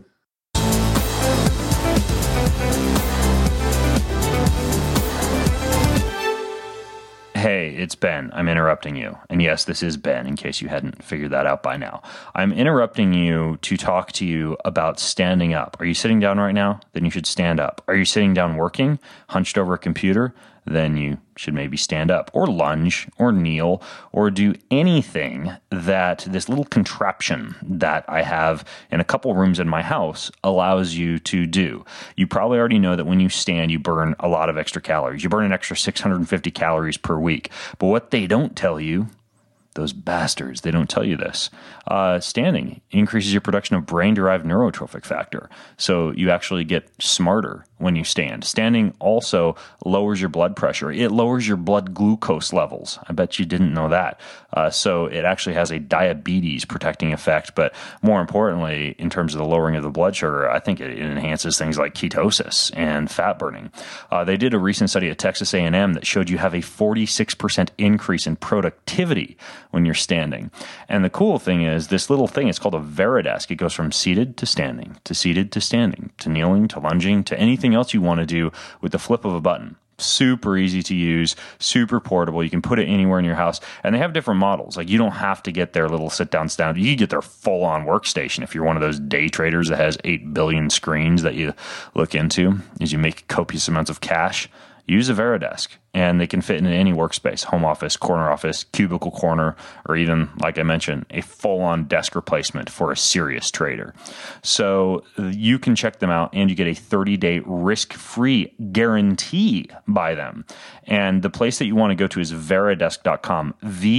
Hey, it's Ben. I'm interrupting you. And yes, this is Ben, in case you hadn't figured that out by now. I'm interrupting you to talk to you about standing up. Are you sitting down right now? Then you should stand up. Are you sitting down working, hunched over a computer? Then you should maybe stand up or lunge or kneel or do anything that this little contraption that I have in a couple rooms in my house allows you to do. You probably already know that when you stand, you burn a lot of extra calories. You burn an extra 650 calories per week. But what they don't tell you, those bastards, they don't tell you this. Standing increases your production of brain-derived neurotrophic factor. So you actually get smarter when you stand. Standing also lowers your blood pressure. It lowers your blood glucose levels. I bet you didn't know that. So it actually has a diabetes protecting effect. But more importantly, in terms of the lowering of the blood sugar, I think it enhances things like ketosis and fat burning. They did a recent study at Texas A&M that showed you have a 46% increase in productivity when you're standing. And the cool thing is this little thing, it's called a Varidesk. It goes from seated to standing, to seated to standing, to kneeling, to lunging, to anything else you want to do with the flip of a button. Super easy to use, super portable. You can put it anywhere in your house. And they have different models. Like you don't have to get their little sit-down stand. You can get their full-on workstation if you're one of those day traders that has 8 billion screens that you look into as you make copious amounts of cash. Use a Varidesk, and they can fit in any workspace, home office, corner office, cubicle corner, or even, like I mentioned, a full-on desk replacement for a serious trader. So you can check them out, and you get a 30-day risk-free guarantee by them. And the place that you want to go to is Varidesk.com,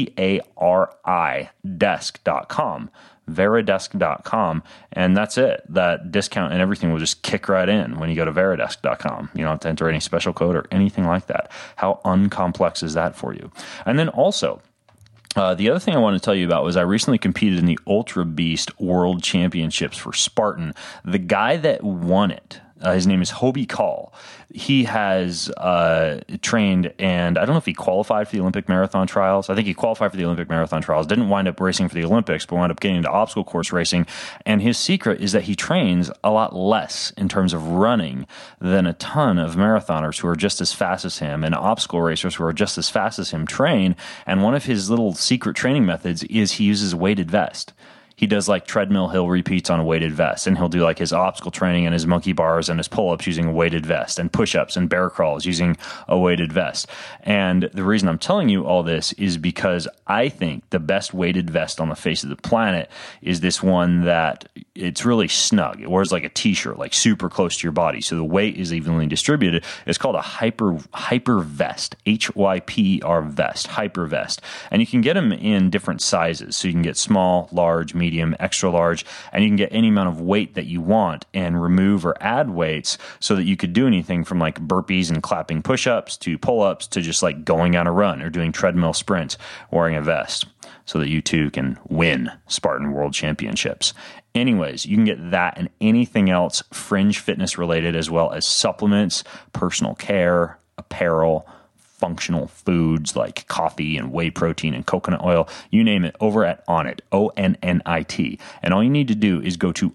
V-A-R-I desk.com. Varidesk.com, and that's it. That discount and everything will just kick right in when you go to Varidesk.com. You don't have to enter any special code or anything like that. How uncomplex is that for you? And then also, the other thing I want to tell you about was I recently competed in the Ultra Beast World Championships for Spartan. The guy that won it, his name is Hobie Call. He has trained, and I don't know if he qualified for the Olympic marathon trials. I think he qualified for the Olympic marathon trials, didn't wind up racing for the Olympics, but wound up getting into obstacle course racing. And his secret is that he trains a lot less in terms of running than a ton of marathoners who are just as fast as him and obstacle racers who are just as fast as him train. And one of his little secret training methods is he uses a weighted vest. He does like treadmill hill repeats on a weighted vest, and he'll do like his obstacle training and his monkey bars and his pull-ups using a weighted vest, and push-ups and bear crawls using a weighted vest. And the reason I'm telling you all this is because I think the best weighted vest on the face of the planet is this one that it's really snug. It wears like a t-shirt, like super close to your body, so the weight is evenly distributed. It's called a hyper vest, Hyper vest, hyper vest, and you can get them in different sizes. So you can get small, large, medium, extra large, and you can get any amount of weight that you want and remove or add weights so that you could do anything from like burpees and clapping push-ups to pull-ups to just like going on a run or doing treadmill sprints wearing a vest, so that you too can win Spartan World Championships. Anyways, you can get that and anything else fringe fitness related, as well as supplements, personal care, apparel, functional foods like coffee and whey protein and coconut oil, you name it, over at Onnit, O-N-N-I-T. And all you need to do is go to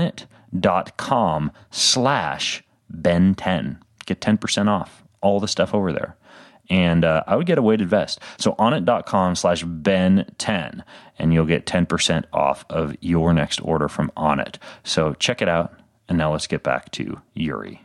onnit.com/Ben10. Get 10% off all the stuff over there. And I would get a weighted vest. So onnit.com/Ben10, and you'll get 10% off of your next order from Onnit. So check it out. And now let's get back to Yuri.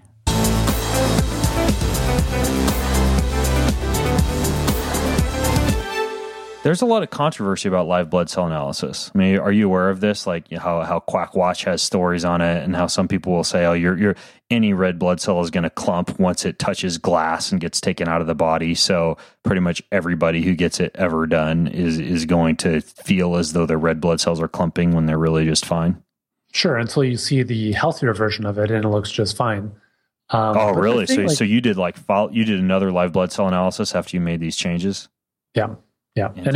There's a lot of controversy about live blood cell analysis. I mean, are you aware of this? Like how Quack Watch has stories on it, and how some people will say, "Oh, any red blood cell is going to clump once it touches glass and gets taken out of the body." So pretty much everybody who gets it ever done is going to feel as though their red blood cells are clumping when they're really just fine. Sure, until you see the healthier version of it, and it looks just fine. Oh, really? So you did you did another live blood cell analysis after you made these changes? Yeah. Yeah. And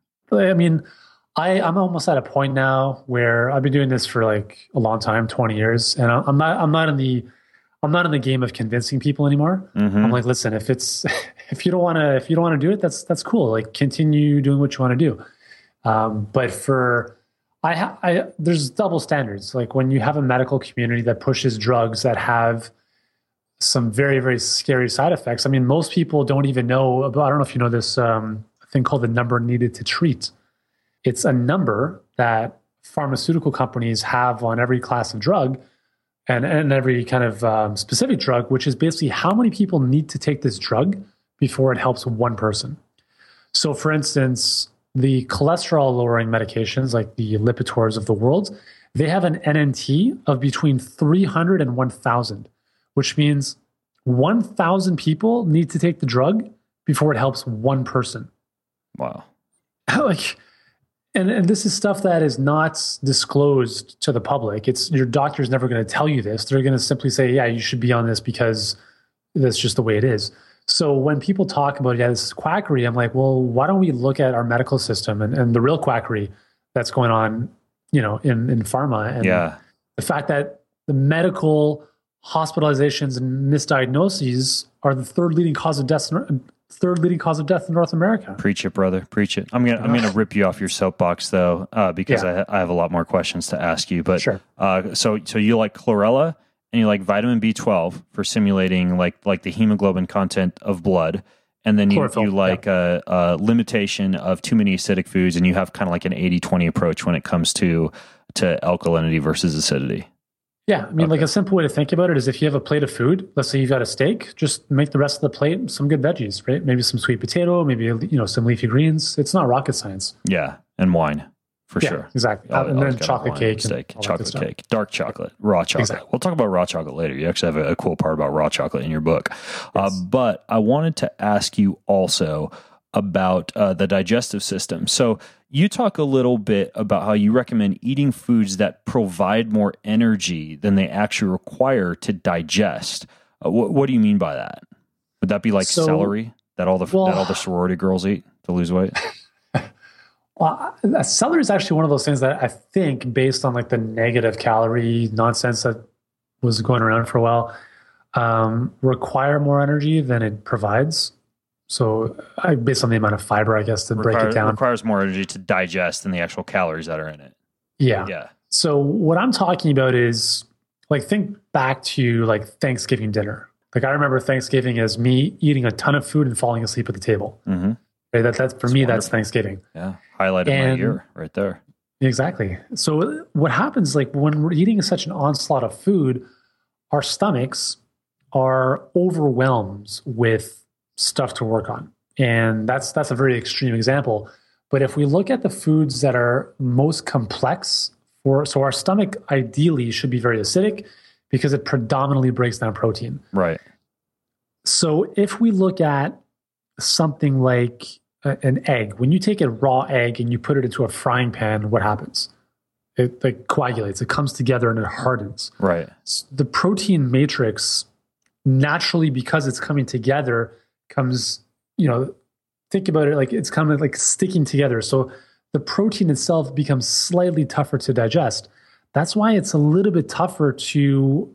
I'm almost at a point now where I've been doing this for like a long time, 20 years. And I'm not in the I'm not in the game of convincing people anymore. Mm-hmm. I'm like, listen, if you don't want to do it, that's cool. Like, continue doing what you want to do. But there's double standards. Like, when you have a medical community that pushes drugs that have some very, very scary side effects. I mean, most people don't even know about, I don't know if you know this thing called the number needed to treat. It's a number that pharmaceutical companies have on every class of drug and every kind of specific drug, which is basically how many people need to take this drug before it helps one person. So, for instance, the cholesterol lowering medications like the Lipitors of the world, they have an NNT of between 300 and 1,000, which means 1,000 people need to take the drug before it helps one person. Wow. And this is stuff that is not disclosed to the public. It's your doctor's never going to tell you this. They're going to simply say, yeah, you should be on this because that's just the way it is. So when people talk about, yeah, this is quackery, I'm like, well, why don't we look at our medical system and the real quackery that's going on, in pharma, and the fact that the medical hospitalizations and misdiagnoses are the third leading cause of death in North America. Preach it, brother. Preach it. I'm gonna rip you off your soapbox though, because I have a lot more questions to ask you. But sure. So you like chlorella and you like vitamin B12 for simulating like the hemoglobin content of blood, and then you like a limitation of too many acidic foods, and you have kind of like an 80-20 approach when it comes to alkalinity versus acidity. Yeah, I mean, like a simple way to think about it is if you have a plate of food, let's say you've got a steak, just make the rest of the plate some good veggies, right? Maybe some sweet potato, maybe some leafy greens. It's not rocket science. Yeah, and wine for sure. Exactly. And then chocolate cake, steak, chocolate cake, dark chocolate, raw chocolate. Exactly. We'll talk about raw chocolate later. You actually have a cool part about raw chocolate in your book. Yes. But I wanted to ask you also about the digestive system. So you talk a little bit about how you recommend eating foods that provide more energy than they actually require to digest. What do you mean by that? Would that be like celery that all the sorority girls eat to lose weight? Well, celery is actually one of those things that I think, based on like the negative calorie nonsense that was going around for a while, require more energy than it provides. So based on the amount of fiber, I guess, to break it down. Requires more energy to digest than the actual calories that are in it. Yeah. So what I'm talking about is, like, think back to like Thanksgiving dinner. Like, I remember Thanksgiving as me eating a ton of food and falling asleep at the table. Mm-hmm. Right? That's wonderful. That's Thanksgiving. Yeah. Highlight of my year right there. Exactly. So what happens, like, when we're eating such an onslaught of food, our stomachs are overwhelmed with stuff to work on. And that's a very extreme example. But if we look at the foods that are most complex, so our stomach ideally should be very acidic because it predominantly breaks down protein. Right. So if we look at something like an egg, when you take a raw egg and you put it into a frying pan, what happens? It like coagulates, it comes together and it hardens. Right. The protein matrix naturally, because it's coming together, comes, think about it like it's kind of like sticking together. So the protein itself becomes slightly tougher to digest. That's why it's a little bit tougher to,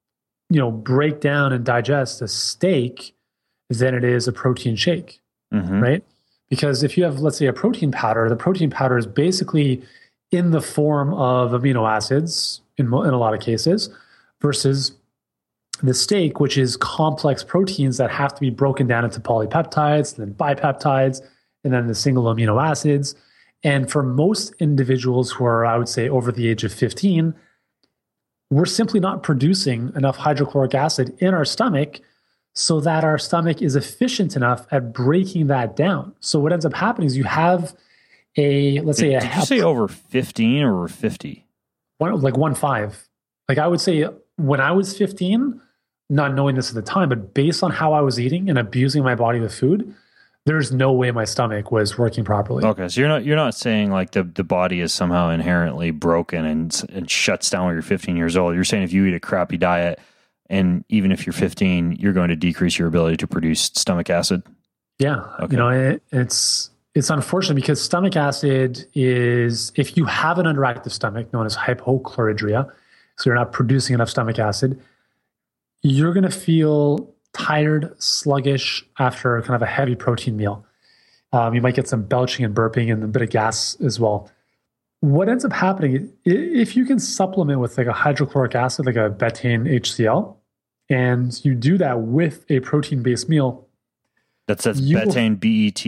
break down and digest a steak than it is a protein shake, right? Because if you have, let's say, a protein powder, the protein powder is basically in the form of amino acids in a lot of cases, versus the steak, which is complex proteins that have to be broken down into polypeptides, and then bipeptides, and then the single amino acids. And for most individuals who are, I would say, over the age of 15, we're simply not producing enough hydrochloric acid in our stomach so that our stomach is efficient enough at breaking that down. So what ends up happening is you have did you say over 15 or over 50? 1.5. Like, I would say when I was 15, not knowing this at the time, but based on how I was eating and abusing my body with food, there's no way my stomach was working properly. Okay, so you're not saying like the body is somehow inherently broken and shuts down when you're 15 years old. You're saying if you eat a crappy diet, and even if you're 15, you're going to decrease your ability to produce stomach acid? Yeah. Okay. It's unfortunate because stomach acid is, if you have an underactive stomach known as hypochloridria, so you're not producing enough stomach acid, you're going to feel tired, sluggish after kind of a heavy protein meal. You might get some belching and burping and a bit of gas as well. What ends up happening, if you can supplement with like a hydrochloric acid, like a betaine HCl, and you do that with a protein-based meal. That's betaine,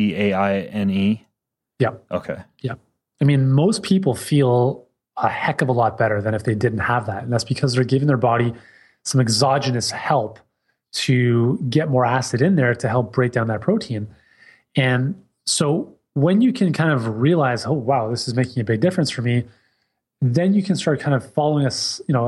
Betaine. Yeah. Okay. Yeah. I mean, most people feel a heck of a lot better than if they didn't have that. And that's because they're giving their body some exogenous help to get more acid in there to help break down that protein. And so when you can kind of realize, oh, wow, this is making a big difference for me, then you can start kind of following a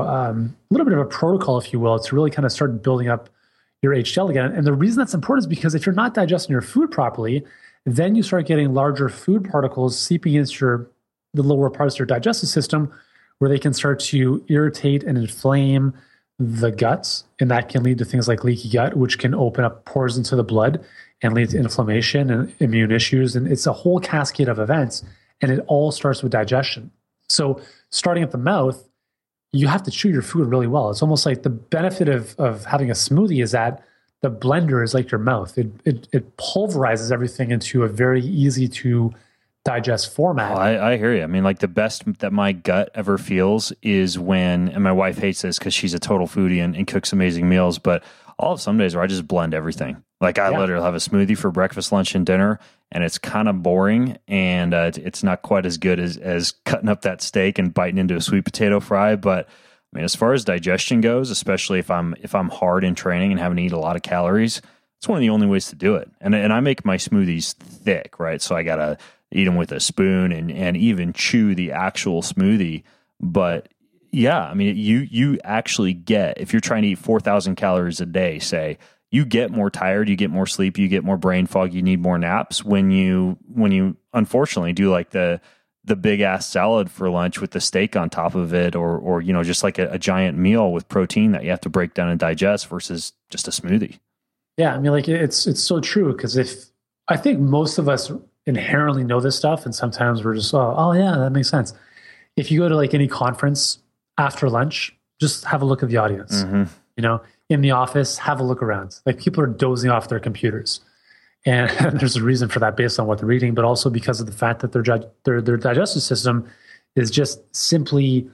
little bit of a protocol, if you will, to really kind of start building up your HDL again. And the reason that's important is because if you're not digesting your food properly, then you start getting larger food particles seeping into the lower parts of your digestive system, where they can start to irritate and inflame the guts. And that can lead to things like leaky gut, which can open up pores into the blood and lead to inflammation and immune issues. And it's a whole cascade of events. And it all starts with digestion. So starting at the mouth, you have to chew your food really well. It's almost like the benefit of having a smoothie is that the blender is like your mouth. It pulverizes everything into a very easy to digest format. Oh, I hear you. I mean, like the best that my gut ever feels is when, and my wife hates this because she's a total foodie and cooks amazing meals, but I'll have some days where I just blend everything. Like I literally have a smoothie for breakfast, lunch, and dinner, and it's kind of boring, and it's not quite as good as cutting up that steak and biting into a sweet potato fry. But I mean, as far as digestion goes, especially if I'm hard in training and having to eat a lot of calories, it's one of the only ways to do it. And I make my smoothies thick, right? So I gotta eat them with a spoon and even chew the actual smoothie. But yeah, I mean, you actually get, if you're trying to eat 4,000 calories a day, say, you get more tired, you get more sleep, you get more brain fog, you need more naps when you unfortunately do like the big ass salad for lunch with the steak on top of it, or just like a giant meal with protein that you have to break down and digest versus just a smoothie. Yeah, I mean, like it's so true, because I think most of us inherently know this stuff, and sometimes we're just, oh yeah, that makes sense. If you go to like any conference after lunch, just have a look at the audience. Mm-hmm. In the office, have a look around. Like people are dozing off their computers, and there's a reason for that based on what they're reading, but also because of the fact that their digestive system is just simply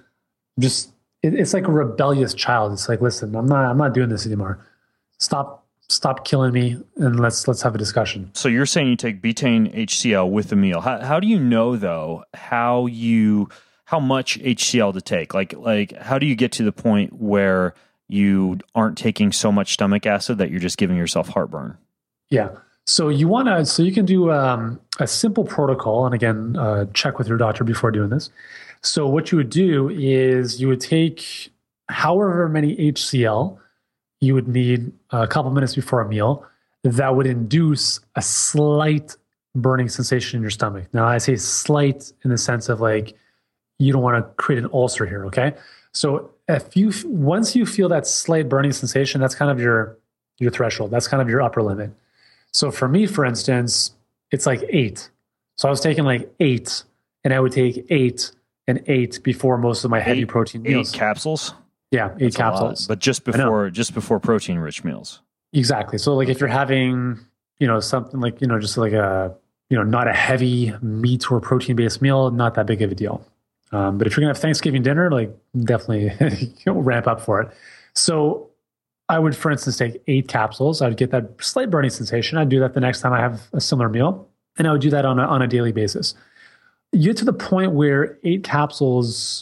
it's like a rebellious child. It's like, listen, I'm not doing this anymore. Stop killing me, and let's have a discussion. So you're saying you take betaine HCl with the meal. How do you know though how much HCl to take? Like how do you get to the point where you aren't taking so much stomach acid that you're just giving yourself heartburn? Yeah. So you can do a simple protocol, and again, check with your doctor before doing this. So what you would do is you would take however many HCl you would need a couple minutes before a meal that would induce a slight burning sensation in your stomach. Now, I say slight in the sense of like, you don't want to create an ulcer here, okay? So once you feel that slight burning sensation, that's kind of your threshold. That's kind of your upper limit. So for me, for instance, it's like 8. So I was taking like 8, and I would take 8 and 8 before most of my heavy protein meals. 8 capsules? Yeah, 8 capsules. But just before protein rich meals. Exactly. So like if you're having, something like, just like a, not a heavy meat or protein based meal, not that big of a deal. But if you're gonna have Thanksgiving dinner, like definitely ramp up for it. So I would, for instance, take 8 capsules. I'd get that slight burning sensation. I'd do that the next time I have a similar meal, and I would do that on a daily basis. You get to the point where 8 capsules,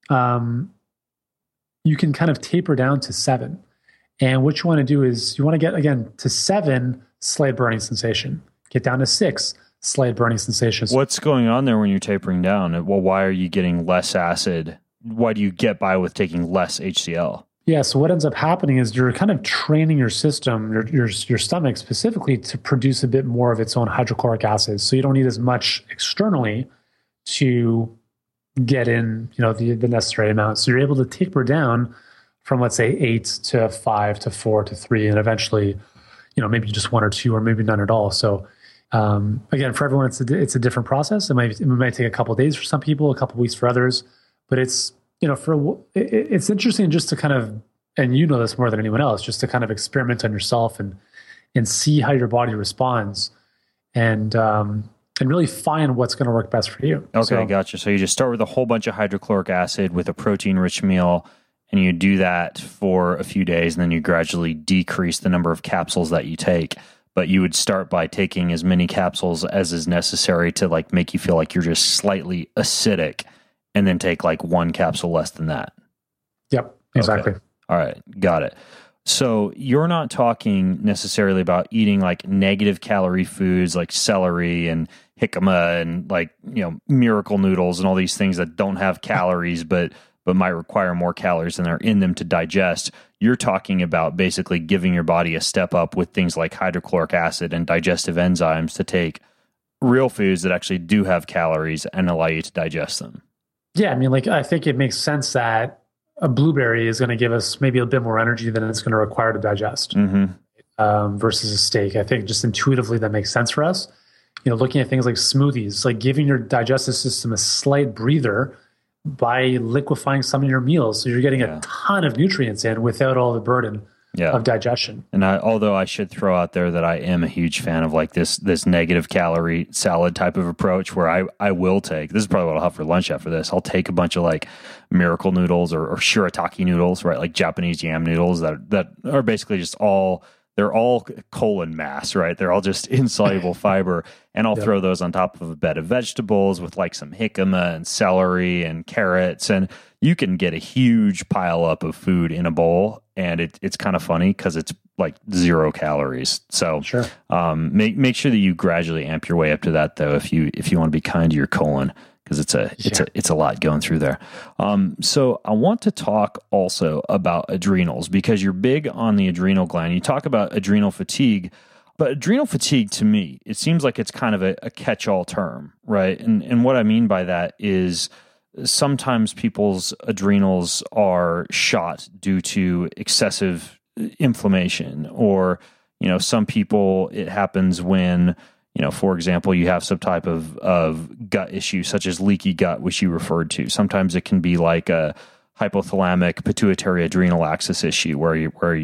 you can kind of taper down to 7. And what you want to do is you want to get, again, to 7, slight burning sensation. Get down to 6, slight burning sensations. What's going on there when you're tapering down? Well, why are you getting less acid? Why do you get by with taking less HCl? Yeah, so what ends up happening is you're kind of training your system, your stomach specifically, to produce a bit more of its own hydrochloric acid. So you don't need as much externally to get in, the necessary amount. So you're able to taper down from, let's say, 8 to 5 to 4 to 3, and eventually, maybe just 1 or 2 or maybe none at all. So again, for everyone, it's a different process. It might take a couple of days for some people, a couple of weeks for others, but it's, it's interesting just to kind of and you know this more than anyone else, just to kind of experiment on yourself and see how your body responds, and really find what's going to work best for you. Okay, gotcha. So you just start with a whole bunch of hydrochloric acid with a protein-rich meal, and you do that for a few days, and then you gradually decrease the number of capsules that you take. But you would start by taking as many capsules as is necessary to like make you feel like you're just slightly acidic, and then take like one capsule less than that. Yep, exactly. Okay. All right, got it. So you're not talking necessarily about eating like negative calorie foods like celery and jicama and like, miracle noodles and all these things that don't have calories, but might require more calories than are in them to digest. You're talking about basically giving your body a step up with things like hydrochloric acid and digestive enzymes to take real foods that actually do have calories and allow you to digest them. Yeah, I mean, like, I think it makes sense that a blueberry is going to give us maybe a bit more energy than it's going to require to digest versus a steak. I think just intuitively that makes sense for us. Looking at things like smoothies, like giving your digestive system a slight breather by liquefying some of your meals. So you're getting a ton of nutrients in without all the burden of digestion. And although I should throw out there that I am a huge fan of like this negative calorie salad type of approach, where I will take, this is probably what I'll have for lunch after this. I'll take a bunch of like miracle noodles or shirataki noodles, right? Like Japanese yam noodles that are basically just they're all colon mass, right? They're all just insoluble fiber. And I'll throw those on top of a bed of vegetables with like some jicama and celery and carrots. And you can get a huge pile up of food in a bowl. And it's kind of funny because it's like 0 calories. So make sure that you gradually amp your way up to that, though, if you want to be kind to your colon, because it's a lot going through there. So I want to talk also about adrenals, because you're big on the adrenal gland. You talk about adrenal fatigue, but adrenal fatigue to me, it seems like it's kind of a catch-all term, right? And what I mean by that is sometimes people's adrenals are shot due to excessive inflammation, or, some people, it happens when, for example, you have some type of gut issue, such as leaky gut, which you referred to. Sometimes it can be like a hypothalamic pituitary adrenal axis issue, where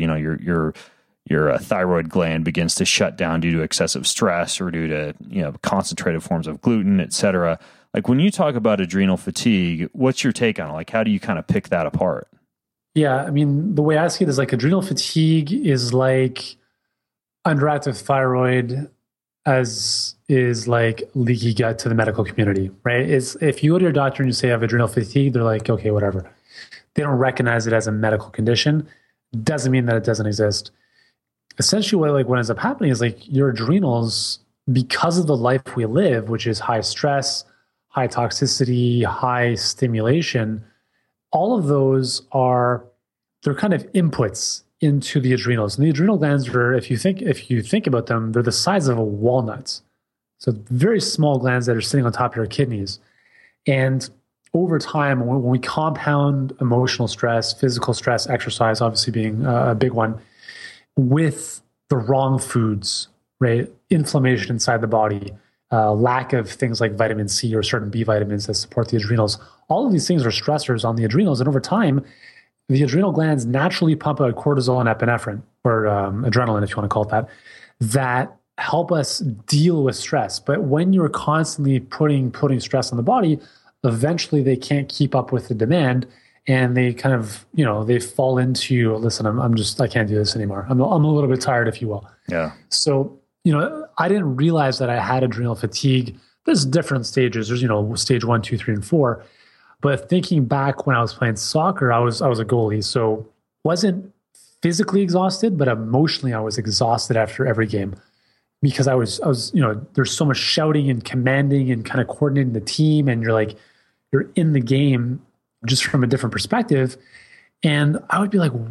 your thyroid gland begins to shut down due to excessive stress or due to concentrated forms of gluten, et cetera. Like, when you talk about adrenal fatigue, what's your take on it? Like, how do you kind of pick that apart? Yeah, I mean, the way I see it is like adrenal fatigue is like underactive thyroid, as is like leaky gut to the medical community, right? If you go to your doctor and you say I have adrenal fatigue, they're like, okay, whatever. They don't recognize it as a medical condition. Doesn't mean that it doesn't exist. Essentially, what ends up happening is like your adrenals, because of the life we live, which is high stress, high toxicity, high stimulation, all of those they're kind of inputs into the adrenals. And the adrenal glands are, if you think about them, they're the size of a walnut. So very small glands that are sitting on top of your kidneys. And over time, when we compound emotional stress, physical stress, exercise obviously being a big one, with the wrong foods, right? Inflammation inside the body, lack of things like vitamin C or certain B vitamins that support the adrenals. All of these things are stressors on the adrenals. And over time, the adrenal glands naturally pump out cortisol and epinephrine, or adrenaline, if you want to call it that help us deal with stress. But when you're constantly putting stress on the body, eventually they can't keep up with the demand, and they kind of, they fall into, listen, I can't do this anymore. I'm a little bit tired, if you will. Yeah. So, I didn't realize that I had adrenal fatigue. There's different stages. There's, stage 1, 2, 3, and 4. But thinking back when I was playing soccer, I was a goalie, so wasn't physically exhausted, but emotionally I was exhausted after every game, because I was there's so much shouting and commanding and kind of coordinating the team, and you're in the game just from a different perspective. And I would be like,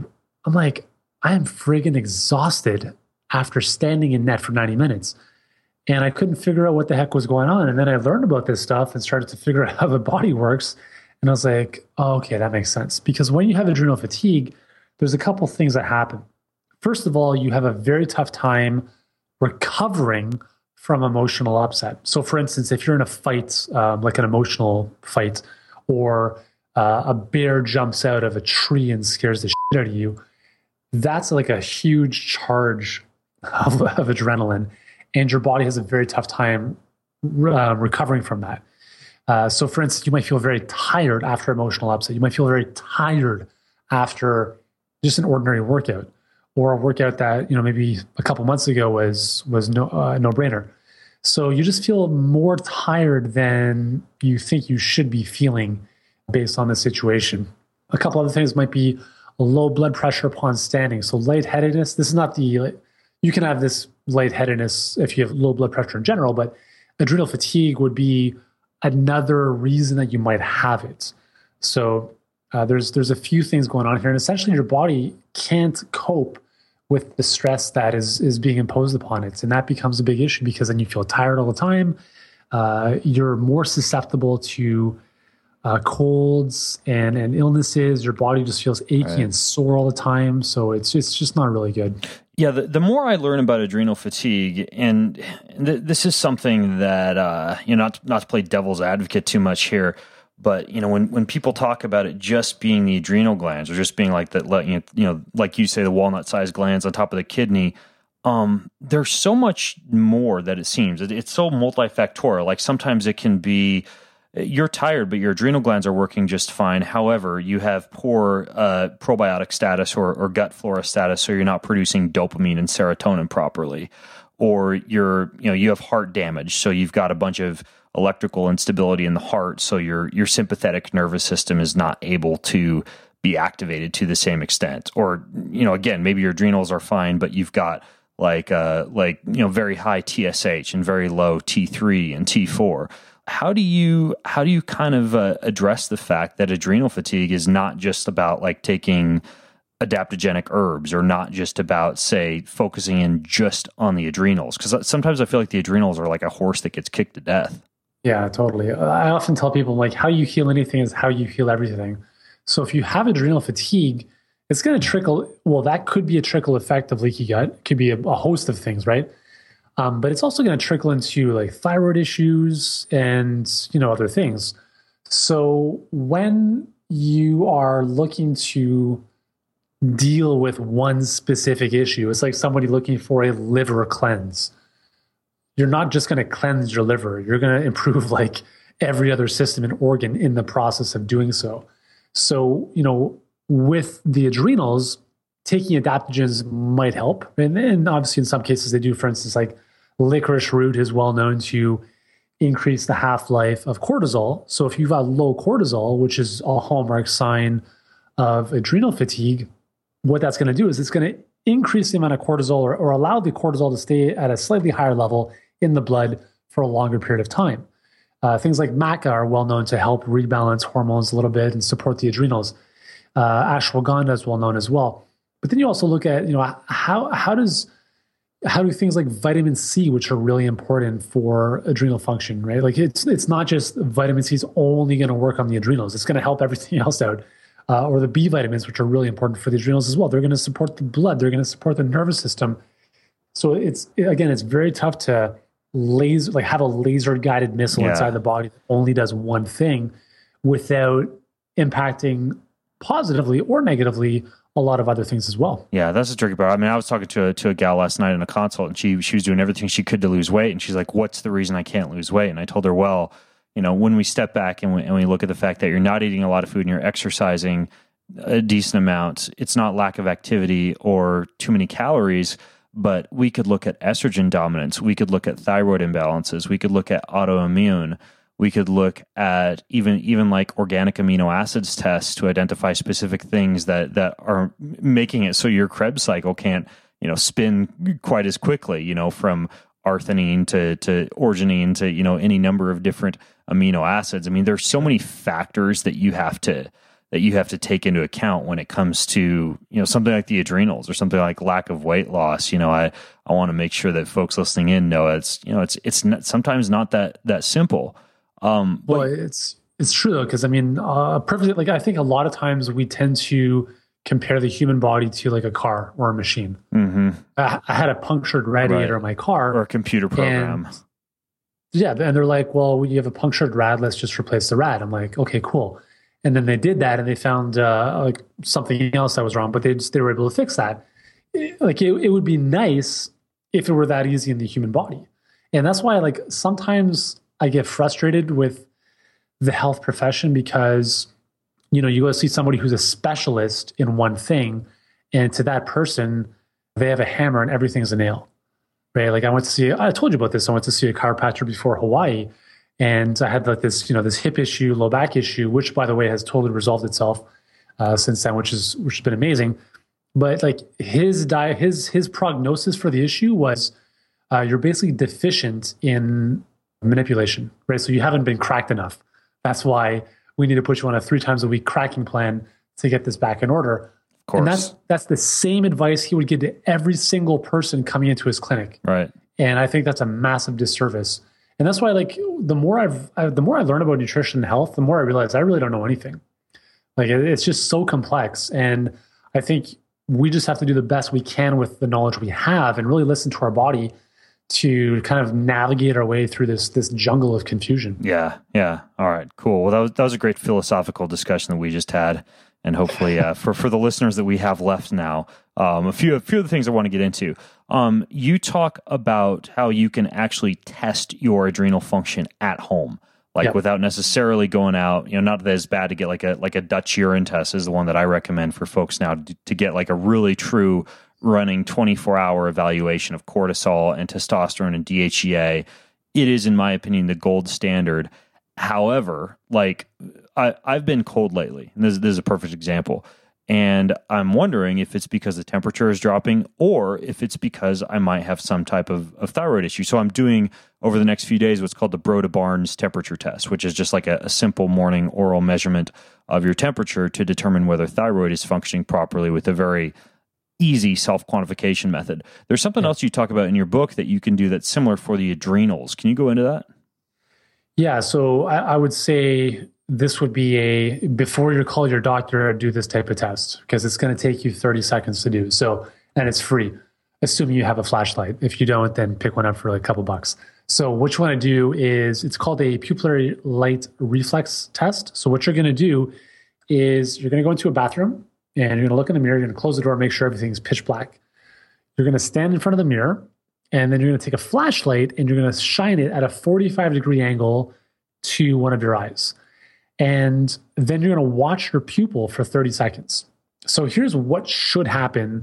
I am friggin' exhausted after standing in net for 90 minutes. And I couldn't figure out what the heck was going on. And then I learned about this stuff and started to figure out how the body works. And I was like, oh, okay, that makes sense. Because when you have adrenal fatigue, there's a couple things that happen. First of all, you have a very tough time recovering from emotional upset. So for instance, if you're in a fight, like an emotional fight, or a bear jumps out of a tree and scares the shit out of you, that's like a huge charge of adrenaline, and your body has a very tough time recovering from that. So for instance, you might feel very tired after emotional upset. You might feel very tired after just an ordinary workout, or a workout that, maybe a couple months ago was no brainer. So you just feel more tired than you think you should be feeling based on the situation. A couple other things might be low blood pressure upon standing. So lightheadedness, this is not you can have this lightheadedness if you have low blood pressure in general, but adrenal fatigue would be another reason that you might have it. So there's a few things going on here, and essentially your body can't cope with the stress that is being imposed upon it, and that becomes a big issue because then you feel tired all the time. You're more susceptible to colds and illnesses. Your body just feels achy and sore all the time, so it's just not really good. Yeah, the more I learn about adrenal fatigue, and this is something that not to play devil's advocate too much here, but when people talk about it just being the adrenal glands, or just being like that, like you say, the walnut-sized glands on top of the kidney, there's so much more that it seems. It's so multifactorial. Like sometimes it can be you're tired, but your adrenal glands are working just fine. However, you have poor probiotic status or gut flora status, so you're not producing dopamine and serotonin properly. Or you have heart damage, so you've got a bunch of electrical instability in the heart, so your sympathetic nervous system is not able to be activated to the same extent. Or again, maybe your adrenals are fine, but you've got very high TSH and very low T3 and T4. How do you kind of address the fact that adrenal fatigue is not just about like taking adaptogenic herbs, or not just about, say, focusing in just on the adrenals? Because sometimes I feel like the adrenals are like a horse that gets kicked to death. Yeah, totally. I often tell people, like, how you heal anything is how you heal everything. So if you have adrenal fatigue, it's going to trickle. Well, that could be a trickle effect of leaky gut. It could be a host of things, right? But it's also going to trickle into like thyroid issues and other things. So when you are looking to deal with one specific issue, it's like somebody looking for a liver cleanse. You're not just going to cleanse your liver. You're going to improve like every other system and organ in the process of doing so. So, with the adrenals, taking adaptogens might help. And obviously in some cases they do. For instance, like licorice root is well known to increase the half-life of cortisol. So if you've got low cortisol, which is a hallmark sign of adrenal fatigue, what that's going to do is it's going to increase the amount of cortisol, or allow the cortisol to stay at a slightly higher level in the blood for a longer period of time. Things like maca are well known to help rebalance hormones a little bit and support the adrenals. Ashwagandha is well known as well. But then you also look at, how do things like vitamin C, which are really important for adrenal function, right? Like it's not just vitamin C is only going to work on the adrenals. It's going to help everything else out. Or the B vitamins, which are really important for the adrenals as well. They're going to support the blood. They're going to support the nervous system. So it's very tough to have a laser guided missile inside the body that only does one thing without impacting positively or negatively a lot of other things as well. Yeah, that's the tricky part. I mean, I was talking to a gal last night in a consult, and she was doing everything she could to lose weight, and she's like, "What's the reason I can't lose weight?" And I told her, well, when we step back and we look at the fact that you're not eating a lot of food and you're exercising a decent amount, it's not lack of activity or too many calories, but we could look at estrogen dominance. We could look at thyroid imbalances. We could look at autoimmune. We could look at even like organic amino acids tests to identify specific things that are making it so your Krebs cycle can't, spin quite as quickly, from arginine to orgeanine to, any number of different amino acids. I mean, there's so many factors that you have to take into account when it comes to, something like the adrenals or something like lack of weight loss. I want to make sure that folks listening in know it's not, sometimes not that simple. Well, it's true though, because I mean, I think a lot of times we tend to compare the human body to like a car or a machine. Mm-hmm. I had a punctured radiator in my car, or a computer program. And they're like, "Well, you have a punctured rad. Let's just replace the rad." I'm like, "Okay, cool." And then they did that and they found like something else that was wrong, but they were able to fix that. It would be nice if it were that easy in the human body. And that's why like sometimes I get frustrated with the health profession because, you know, you go see somebody who's a specialist in one thing, and to that person, they have a hammer and everything's a nail, right? Like I told you about this. I went to see a chiropractor before Hawaii, and I had like this, you know, this hip issue, low back issue, which by the way has totally resolved itself since then, which has been amazing. But like his prognosis for the issue was you're basically deficient in manipulation, right? So you haven't been cracked enough. That's why we need to put you on a 3 times a week cracking plan to get this back in order. Of course. And that's the same advice he would give to every single person coming into his clinic. Right. And I think that's a massive disservice. And that's why, like, the more I learn about nutrition and health, the more I realize I really don't know anything. Like, it's just so complex. And I think we just have to do the best we can with the knowledge we have and really listen to our body to kind of navigate our way through this jungle of confusion. Yeah. All right, cool. Well, that was a great philosophical discussion that we just had. And hopefully for the listeners that we have left now, a few of the things I want to get into. You talk about how you can actually test your adrenal function at home, without necessarily going out. You know, not that it's bad to get like a Dutch urine test is the one that I recommend for folks now to get like a really true running 24-hour evaluation of cortisol and testosterone and DHEA. It is, in my opinion, the gold standard. However, like I've been cold lately, and this is a perfect example. And I'm wondering if it's because the temperature is dropping or if it's because I might have some type of thyroid issue. So I'm doing over the next few days what's called the Broda-Barnes temperature test, which is just like a simple morning oral measurement of your temperature to determine whether thyroid is functioning properly with a very easy self-quantification method. There's something else you talk about in your book that you can do that's similar for the adrenals. Can you go into that? Yeah, so I would say this would be before you call your doctor, do this type of test because it's going to take you 30 seconds to do. So, and it's free, assuming you have a flashlight. If you don't, then pick one up for like a couple bucks. So what you want to do is, it's called a pupillary light reflex test. So what you're going to do is you're going to go into a bathroom and you're going to look in the mirror, you're going to close the door, make sure everything's pitch black. You're going to stand in front of the mirror, and then you're going to take a flashlight and you're going to shine it at a 45-degree angle to one of your eyes. And then you're going to watch your pupil for 30 seconds. So here's what should happen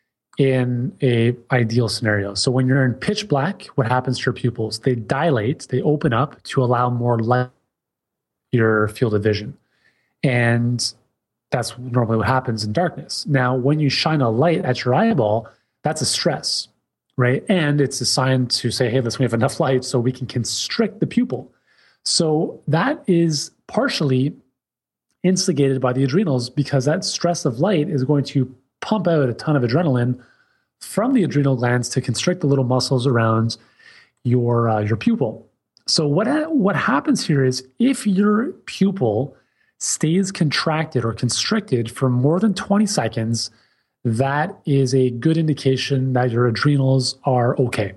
in a ideal scenario. So when you're in pitch black, what happens to your pupils? They dilate, they open up to allow more light in your field of vision. And that's normally what happens in darkness. Now, when you shine a light at your eyeball, that's a stress, right? And it's a sign to say, hey, we have enough light so we can constrict the pupil. So that is partially instigated by the adrenals because that stress of light is going to pump out a ton of adrenaline from the adrenal glands to constrict the little muscles around your pupil. So what happens here is if your pupil stays contracted or constricted for more than 20 seconds, that is a good indication that your adrenals are okay.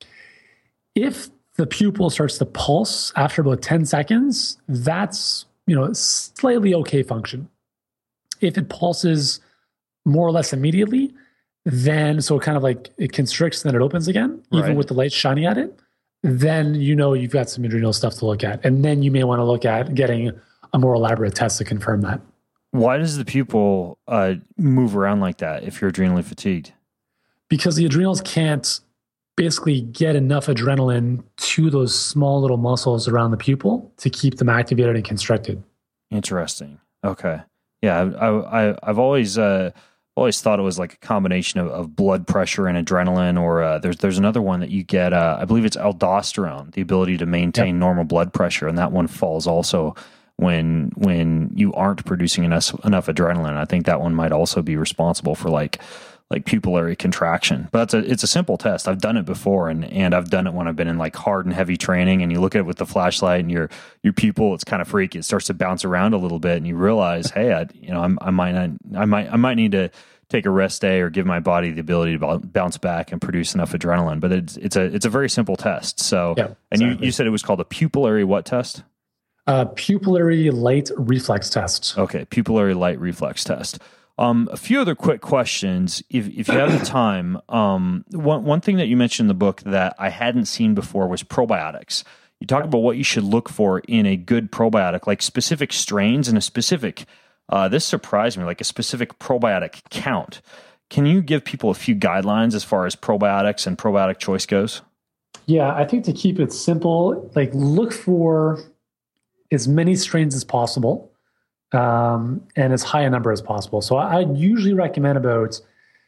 If the pupil starts to pulse after about 10 seconds, that's, slightly okay function. If it pulses more or less immediately, then so kind of like it constricts and then it opens again, even with the light shining at it, then you've got some adrenal stuff to look at. And then you may want to look at getting a more elaborate test to confirm that. Why does the pupil move around like that if you're adrenally fatigued? Because the adrenals can't basically get enough adrenaline to those small little muscles around the pupil to keep them activated and constricted. Interesting. Okay. Yeah, I've always thought it was like a combination of blood pressure and adrenaline, or there's another one that you get. I believe it's aldosterone, the ability to maintain normal blood pressure, and that one falls also when you aren't producing enough adrenaline. I think that one might also be responsible for like pupillary contraction. But it's a simple test. I've done it before, and I've done it when I've been in like hard and heavy training, and you look at it with the flashlight and your pupil, it's kind of freaky. It starts to bounce around a little bit, and you realize, hey, I might need to take a rest day or give my body the ability to bounce back and produce enough adrenaline. But it's a very simple test. So, and you said it was called a pupillary what test? Pupillary light reflex test. Okay, pupillary light reflex test. A few other quick questions, if you have the time. One thing that you mentioned in the book that I hadn't seen before was probiotics. You talk about what you should look for in a good probiotic, like specific strains and a specific, this surprised me, like a specific probiotic count. Can you give people a few guidelines as far as probiotics and probiotic choice goes? Yeah, I think to keep it simple, like look for as many strains as possible and as high a number as possible. So I usually recommend about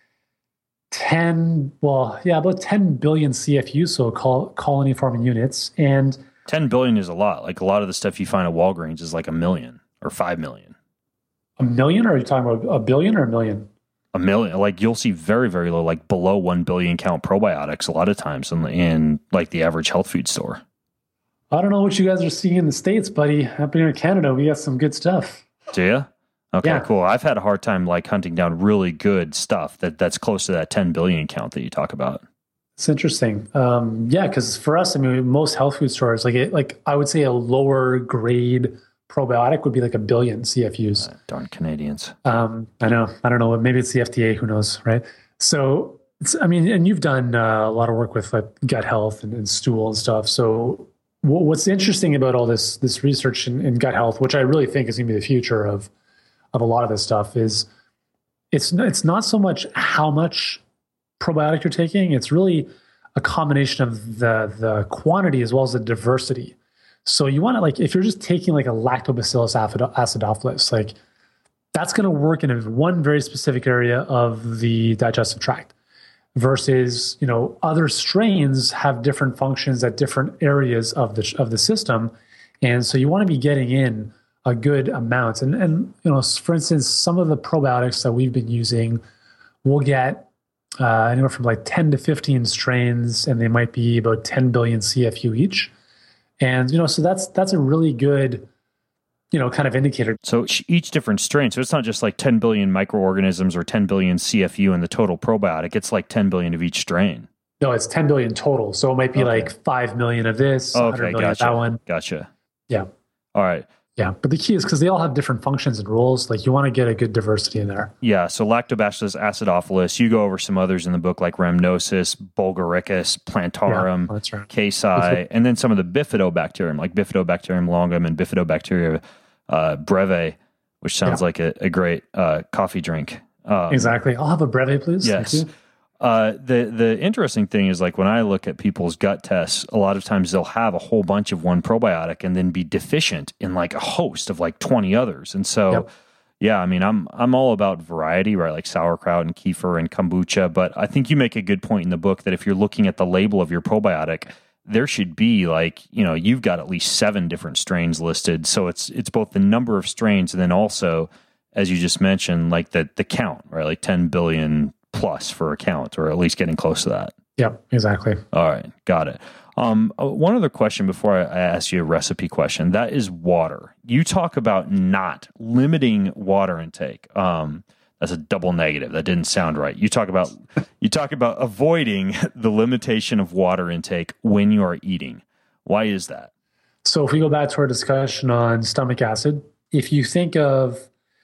10 billion CFUs, so colony forming units. And 10 billion is a lot. Like a lot of the stuff you find at Walgreens is like 1 million or 5 million. 1 million? Or are you talking about a billion or a million? 1 million. Like you'll see very, very low, like below 1 billion count probiotics a lot of times in like the average health food store. I don't know what you guys are seeing in the States, buddy. Up here in Canada, we got some good stuff. Do you? Okay, yeah. Cool. I've had a hard time like hunting down really good stuff that's close to that 10 billion count that you talk about. It's interesting. Yeah, because for us, I mean, most health food stores, like I would say a lower grade probiotic would be like 1 billion CFUs. Darn Canadians. I know. I don't know. Maybe it's the FDA. Who knows, right? So, and you've done a lot of work with like gut health and stool and stuff. So what's interesting about all this research in gut health, which I really think is going to be the future of a lot of this stuff, is it's not so much how much probiotic you're taking. It's really a combination of the quantity as well as the diversity. So you want to, like, if you're just taking like a Lactobacillus acidophilus, like that's going to work in one very specific area of the digestive tract, versus, other strains have different functions at different areas of the system. And so you want to be getting in a good amount. And for instance, some of the probiotics that we've been using, we'll get anywhere from like 10 to 15 strains, and they might be about 10 billion CFU each. And, so that's a really good, kind of indicator. So each different strain, so it's not just like 10 billion microorganisms or 10 billion CFU in the total probiotic. It's like 10 billion of each strain. No, it's 10 billion total. So it might be like 5 million of this, 100 million of that one. Gotcha. Yeah. All right. Yeah, but the key is because they all have different functions and roles. Like you want to get a good diversity in there. Yeah, so Lactobacillus acidophilus. You go over some others in the book like Rhamnosus, Bulgaricus, Plantarum, Casei, and then some of the Bifidobacterium, like Bifidobacterium longum and Bifidobacteria breve, which sounds like a great coffee drink. Exactly. I'll have a breve, please. Yes. The interesting thing is, like, when I look at people's gut tests, a lot of times they'll have a whole bunch of one probiotic and then be deficient in like a host of like 20 others. And so, yeah, I mean, I'm all about variety, right? Like sauerkraut and kefir and kombucha. But I think you make a good point in the book that if you're looking at the label of your probiotic, there should be like, you've got at least 7 different strains listed. So it's both the number of strains and then also, as you just mentioned, like the count, right? Like 10 billion plus for a count, or at least getting close to that. Yep, exactly. All right, got it. One other question before I ask you a recipe question, that is water. You talk about not limiting water intake. That's a double negative. That didn't sound right. You talk about avoiding the limitation of water intake when you are eating. Why is that? So if we go back to our discussion on stomach acid, if you think of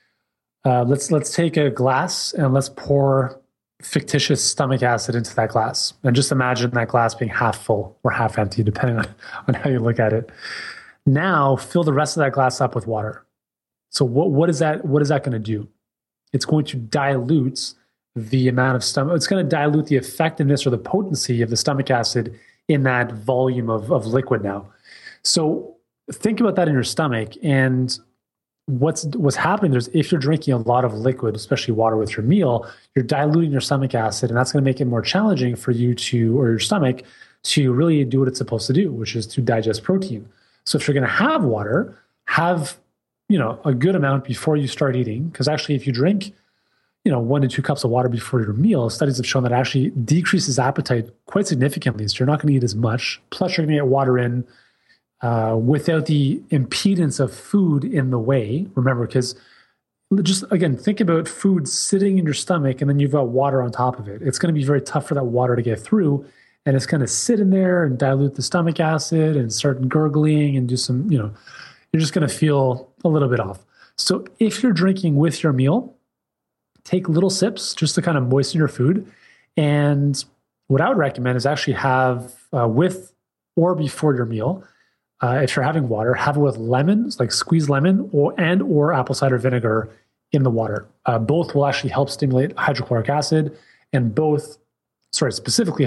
let's take a glass and let's pour fictitious stomach acid into that glass, and just imagine that glass being half full or half empty, depending on how you look at it. Now fill the rest of that glass up with water. So what is that going to do? It's going to dilute the amount of stomach. It's going to dilute the effectiveness or the potency of the stomach acid in that volume of liquid now. So think about that in your stomach, and what's happening is if you're drinking a lot of liquid, especially water with your meal, you're diluting your stomach acid, and that's going to make it more challenging for you or your stomach to really do what it's supposed to do, which is to digest protein. So if you're going to have water, have a good amount before you start eating, because actually if you drink 1 to 2 cups of water before your meal, studies have shown that actually decreases appetite quite significantly. So you're not going to eat as much, plus you're going to get water in without the impedance of food in the way. Remember, because just, again, think about food sitting in your stomach and then you've got water on top of it. It's going to be very tough for that water to get through, and it's going to sit in there and dilute the stomach acid and start gurgling and do some, you're just going to feel a little bit off. So if you're drinking with your meal, take little sips just to kind of moisten your food. And what I would recommend is actually have with or before your meal, if you're having water, have it with lemons, like squeeze lemon or apple cider vinegar in the water. Both will actually help stimulate hydrochloric acid, and specifically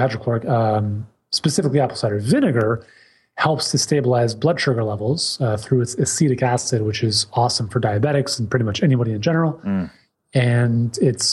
apple cider vinegar helps to stabilize blood sugar levels through its acetic acid, which is awesome for diabetics and pretty much anybody in general. And it's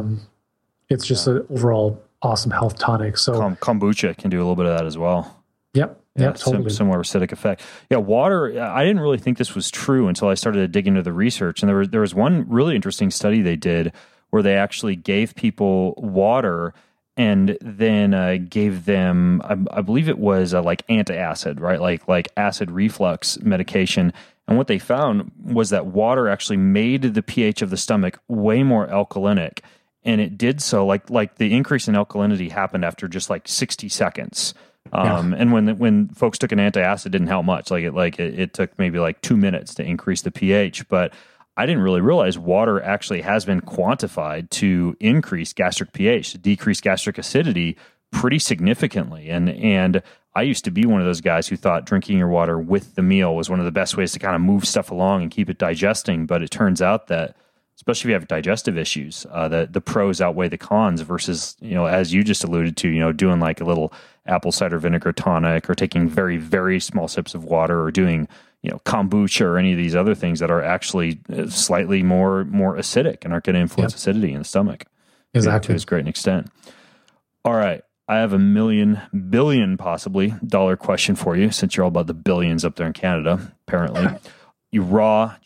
just an overall awesome health tonic. So kombucha can do a little bit of that as well. Yep. Yeah, Totally. Similar acidic effect. Yeah, water. I didn't really think this was true until I started to dig into the research. And there was one really interesting study they did where they actually gave people water and then gave them, I believe it was like antacid, right? Like acid reflux medication. And what they found was that water actually made the pH of the stomach way more alkalinic. And it did so, like the increase in alkalinity happened after just like 60 seconds. And when folks took an antacid, it didn't help much. It took maybe like 2 minutes to increase the pH. But I didn't really realize water actually has been quantified to increase gastric pH, to decrease gastric acidity pretty significantly. And I used to be one of those guys who thought drinking your water with the meal was one of the best ways to kind of move stuff along and keep it digesting. But it turns out that, especially if you have digestive issues, the pros outweigh the cons versus, as you just alluded to, doing like a little apple cider vinegar tonic or taking very, very small sips of water or doing, kombucha or any of these other things that are actually slightly more acidic and aren't going to influence acidity in the stomach. Exactly. To a great extent. All right. I have $1 billion possibly dollar question for you, since you're all about the billions up there in Canada, apparently. You have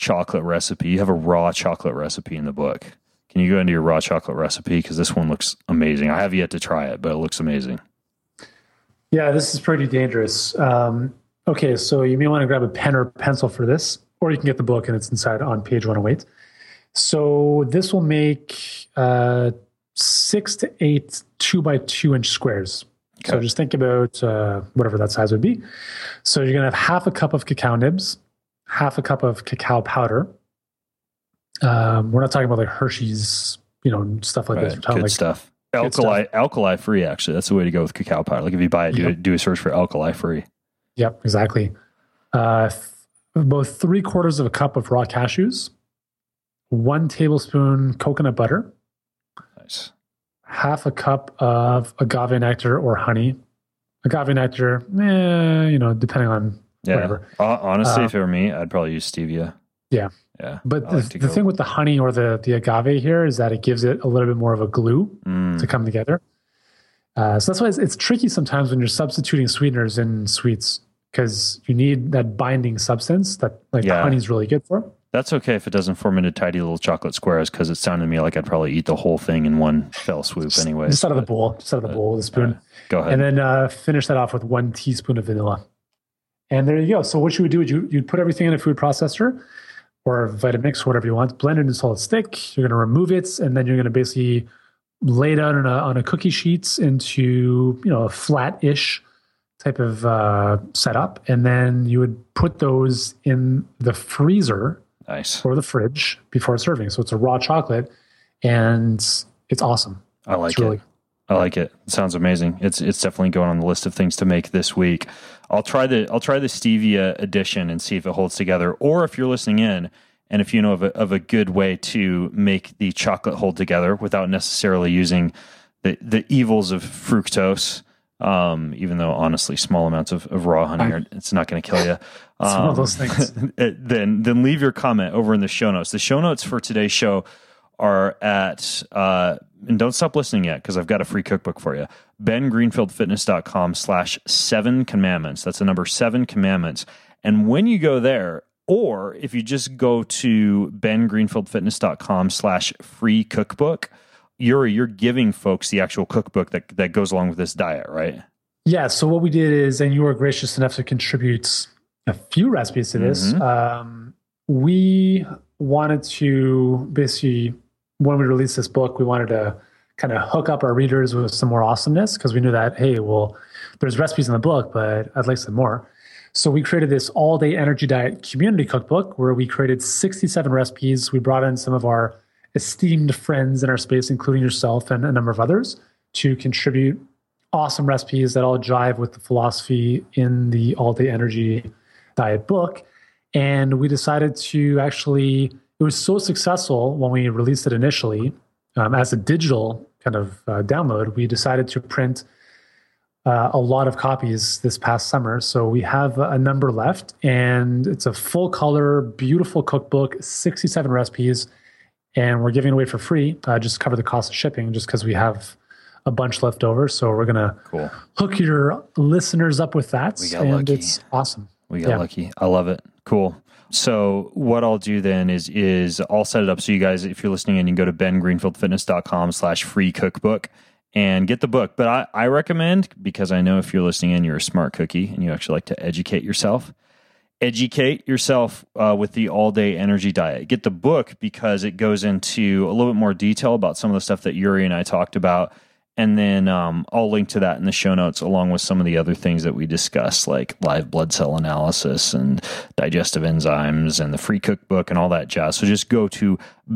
a raw chocolate recipe in the book. Can you go into your raw chocolate recipe? Because this one looks amazing. I have yet to try it, but it looks amazing. Yeah, this is pretty dangerous. Okay, so you may want to grab a pen or pencil for this, or you can get the book and it's inside on page 108. So this will make 6 to 8 2x2 inch squares. Okay. So just think about whatever that size would be. So you're going to have half a cup of cacao nibs, half a cup of cacao powder. We're not talking about like Hershey's, stuff like this. We're talking good stuff. Alkali free, actually. That's the way to go with cacao powder. Like if you buy it, do a search for alkali free. Yep, exactly. About 3/4 of a cup of raw cashews, 1 tablespoon coconut butter. Nice. Half a cup of agave nectar or honey. Agave nectar, depending on whatever. Honestly, if it were me, I'd probably use stevia. Yeah. But the thing with the honey or the agave here is that it gives it a little bit more of a glue to come together. So that's why it's tricky sometimes when you're substituting sweeteners in sweets, because you need that binding substance that the honey is really good for. That's okay if it doesn't form into tidy little chocolate squares, because it sounded to me like I'd probably eat the whole thing in one fell swoop anyway. Just out of the bowl with a spoon. Go ahead. And then finish that off with 1 teaspoon of vanilla. And there you go. So what you would do is you'd put everything in a food processor or Vitamix, whatever you want, blend it into a solid stick. You're going to remove it, and then you're going to basically lay it out on a cookie sheet into a flat-ish type of setup, and then you would put those in the freezer. Nice. Or the fridge before serving. So it's a raw chocolate, and it's awesome. I like it. I like it. It sounds amazing. It's definitely going on the list of things to make this week. I'll try the stevia edition and see if it holds together. Or if you're listening in and if you know of a good way to make the chocolate hold together without necessarily using the evils of fructose, even though honestly small amounts of raw honey it's not going to kill you. It's one of those things. Then leave your comment over in the show notes. The show notes for today's show are at, and don't stop listening yet, because I've got a free cookbook for you. BenGreenfieldFitness.com/7 commandments. That's the number 7 commandments. And when you go there, or if you just go to BenGreenfieldFitness.com/free cookbook, you're giving folks the actual cookbook that goes along with this diet, right? Yeah. So what we did is, and you were gracious enough to contribute a few recipes to this. We wanted to basically, when we released this book, we wanted to kind of hook up our readers with some more awesomeness, because we knew that, hey, well, there's recipes in the book, but I'd like some more. So we created this all-day energy diet community cookbook where we created 67 recipes. We brought in some of our esteemed friends in our space, including yourself and a number of others, to contribute awesome recipes that all jive with the philosophy in the all-day energy diet book. And we decided to actually, it was so successful when we released it initially as a digital kind of download, we decided to print a lot of copies this past summer. So we have a number left, and it's a full color, beautiful cookbook, 67 recipes, and we're giving it away for free. Just cover the cost of shipping just because we have a bunch left over. So we're going to hook your listeners up with that. We got lucky. It's awesome. We got lucky. I love it. Cool. So what I'll do then is I'll set it up so you guys, if you're listening in, you can go to bengreenfieldfitness.com/free cookbook and get the book. But I recommend, because I know if you're listening in, you're a smart cookie and you actually like to educate yourself. Educate yourself with the all-day energy diet. Get the book because it goes into a little bit more detail about some of the stuff that Yuri and I talked about. And then I'll link to that in the show notes, along with some of the other things that we discussed, like live blood cell analysis and digestive enzymes and the free cookbook and all that jazz. So just go to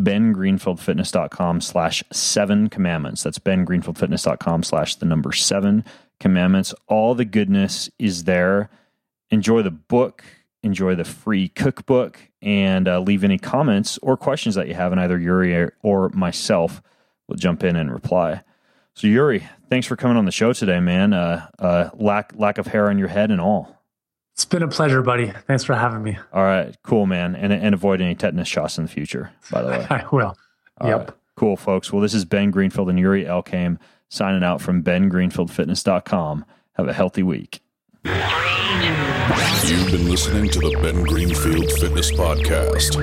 bengreenfieldfitness.com/7 commandments. That's bengreenfieldfitness.com/7 commandments. All the goodness is there. Enjoy the book, enjoy the free cookbook, and leave any comments or questions that you have, and either Yuri or myself will jump in and reply. So Yuri, thanks for coming on the show today, man. Lack of hair on your head and all. It's been a pleasure, buddy. Thanks for having me. All right, cool, man. And avoid any tetanus shots in the future, by the way. I will. All right. Cool, folks. Well, this is Ben Greenfield and Yuri Elkaim signing out from bengreenfieldfitness.com. Have a healthy week. You've been listening to the Ben Greenfield Fitness Podcast.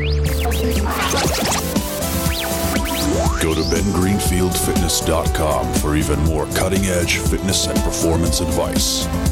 Go to bengreenfieldfitness.com for even more cutting-edge fitness and performance advice.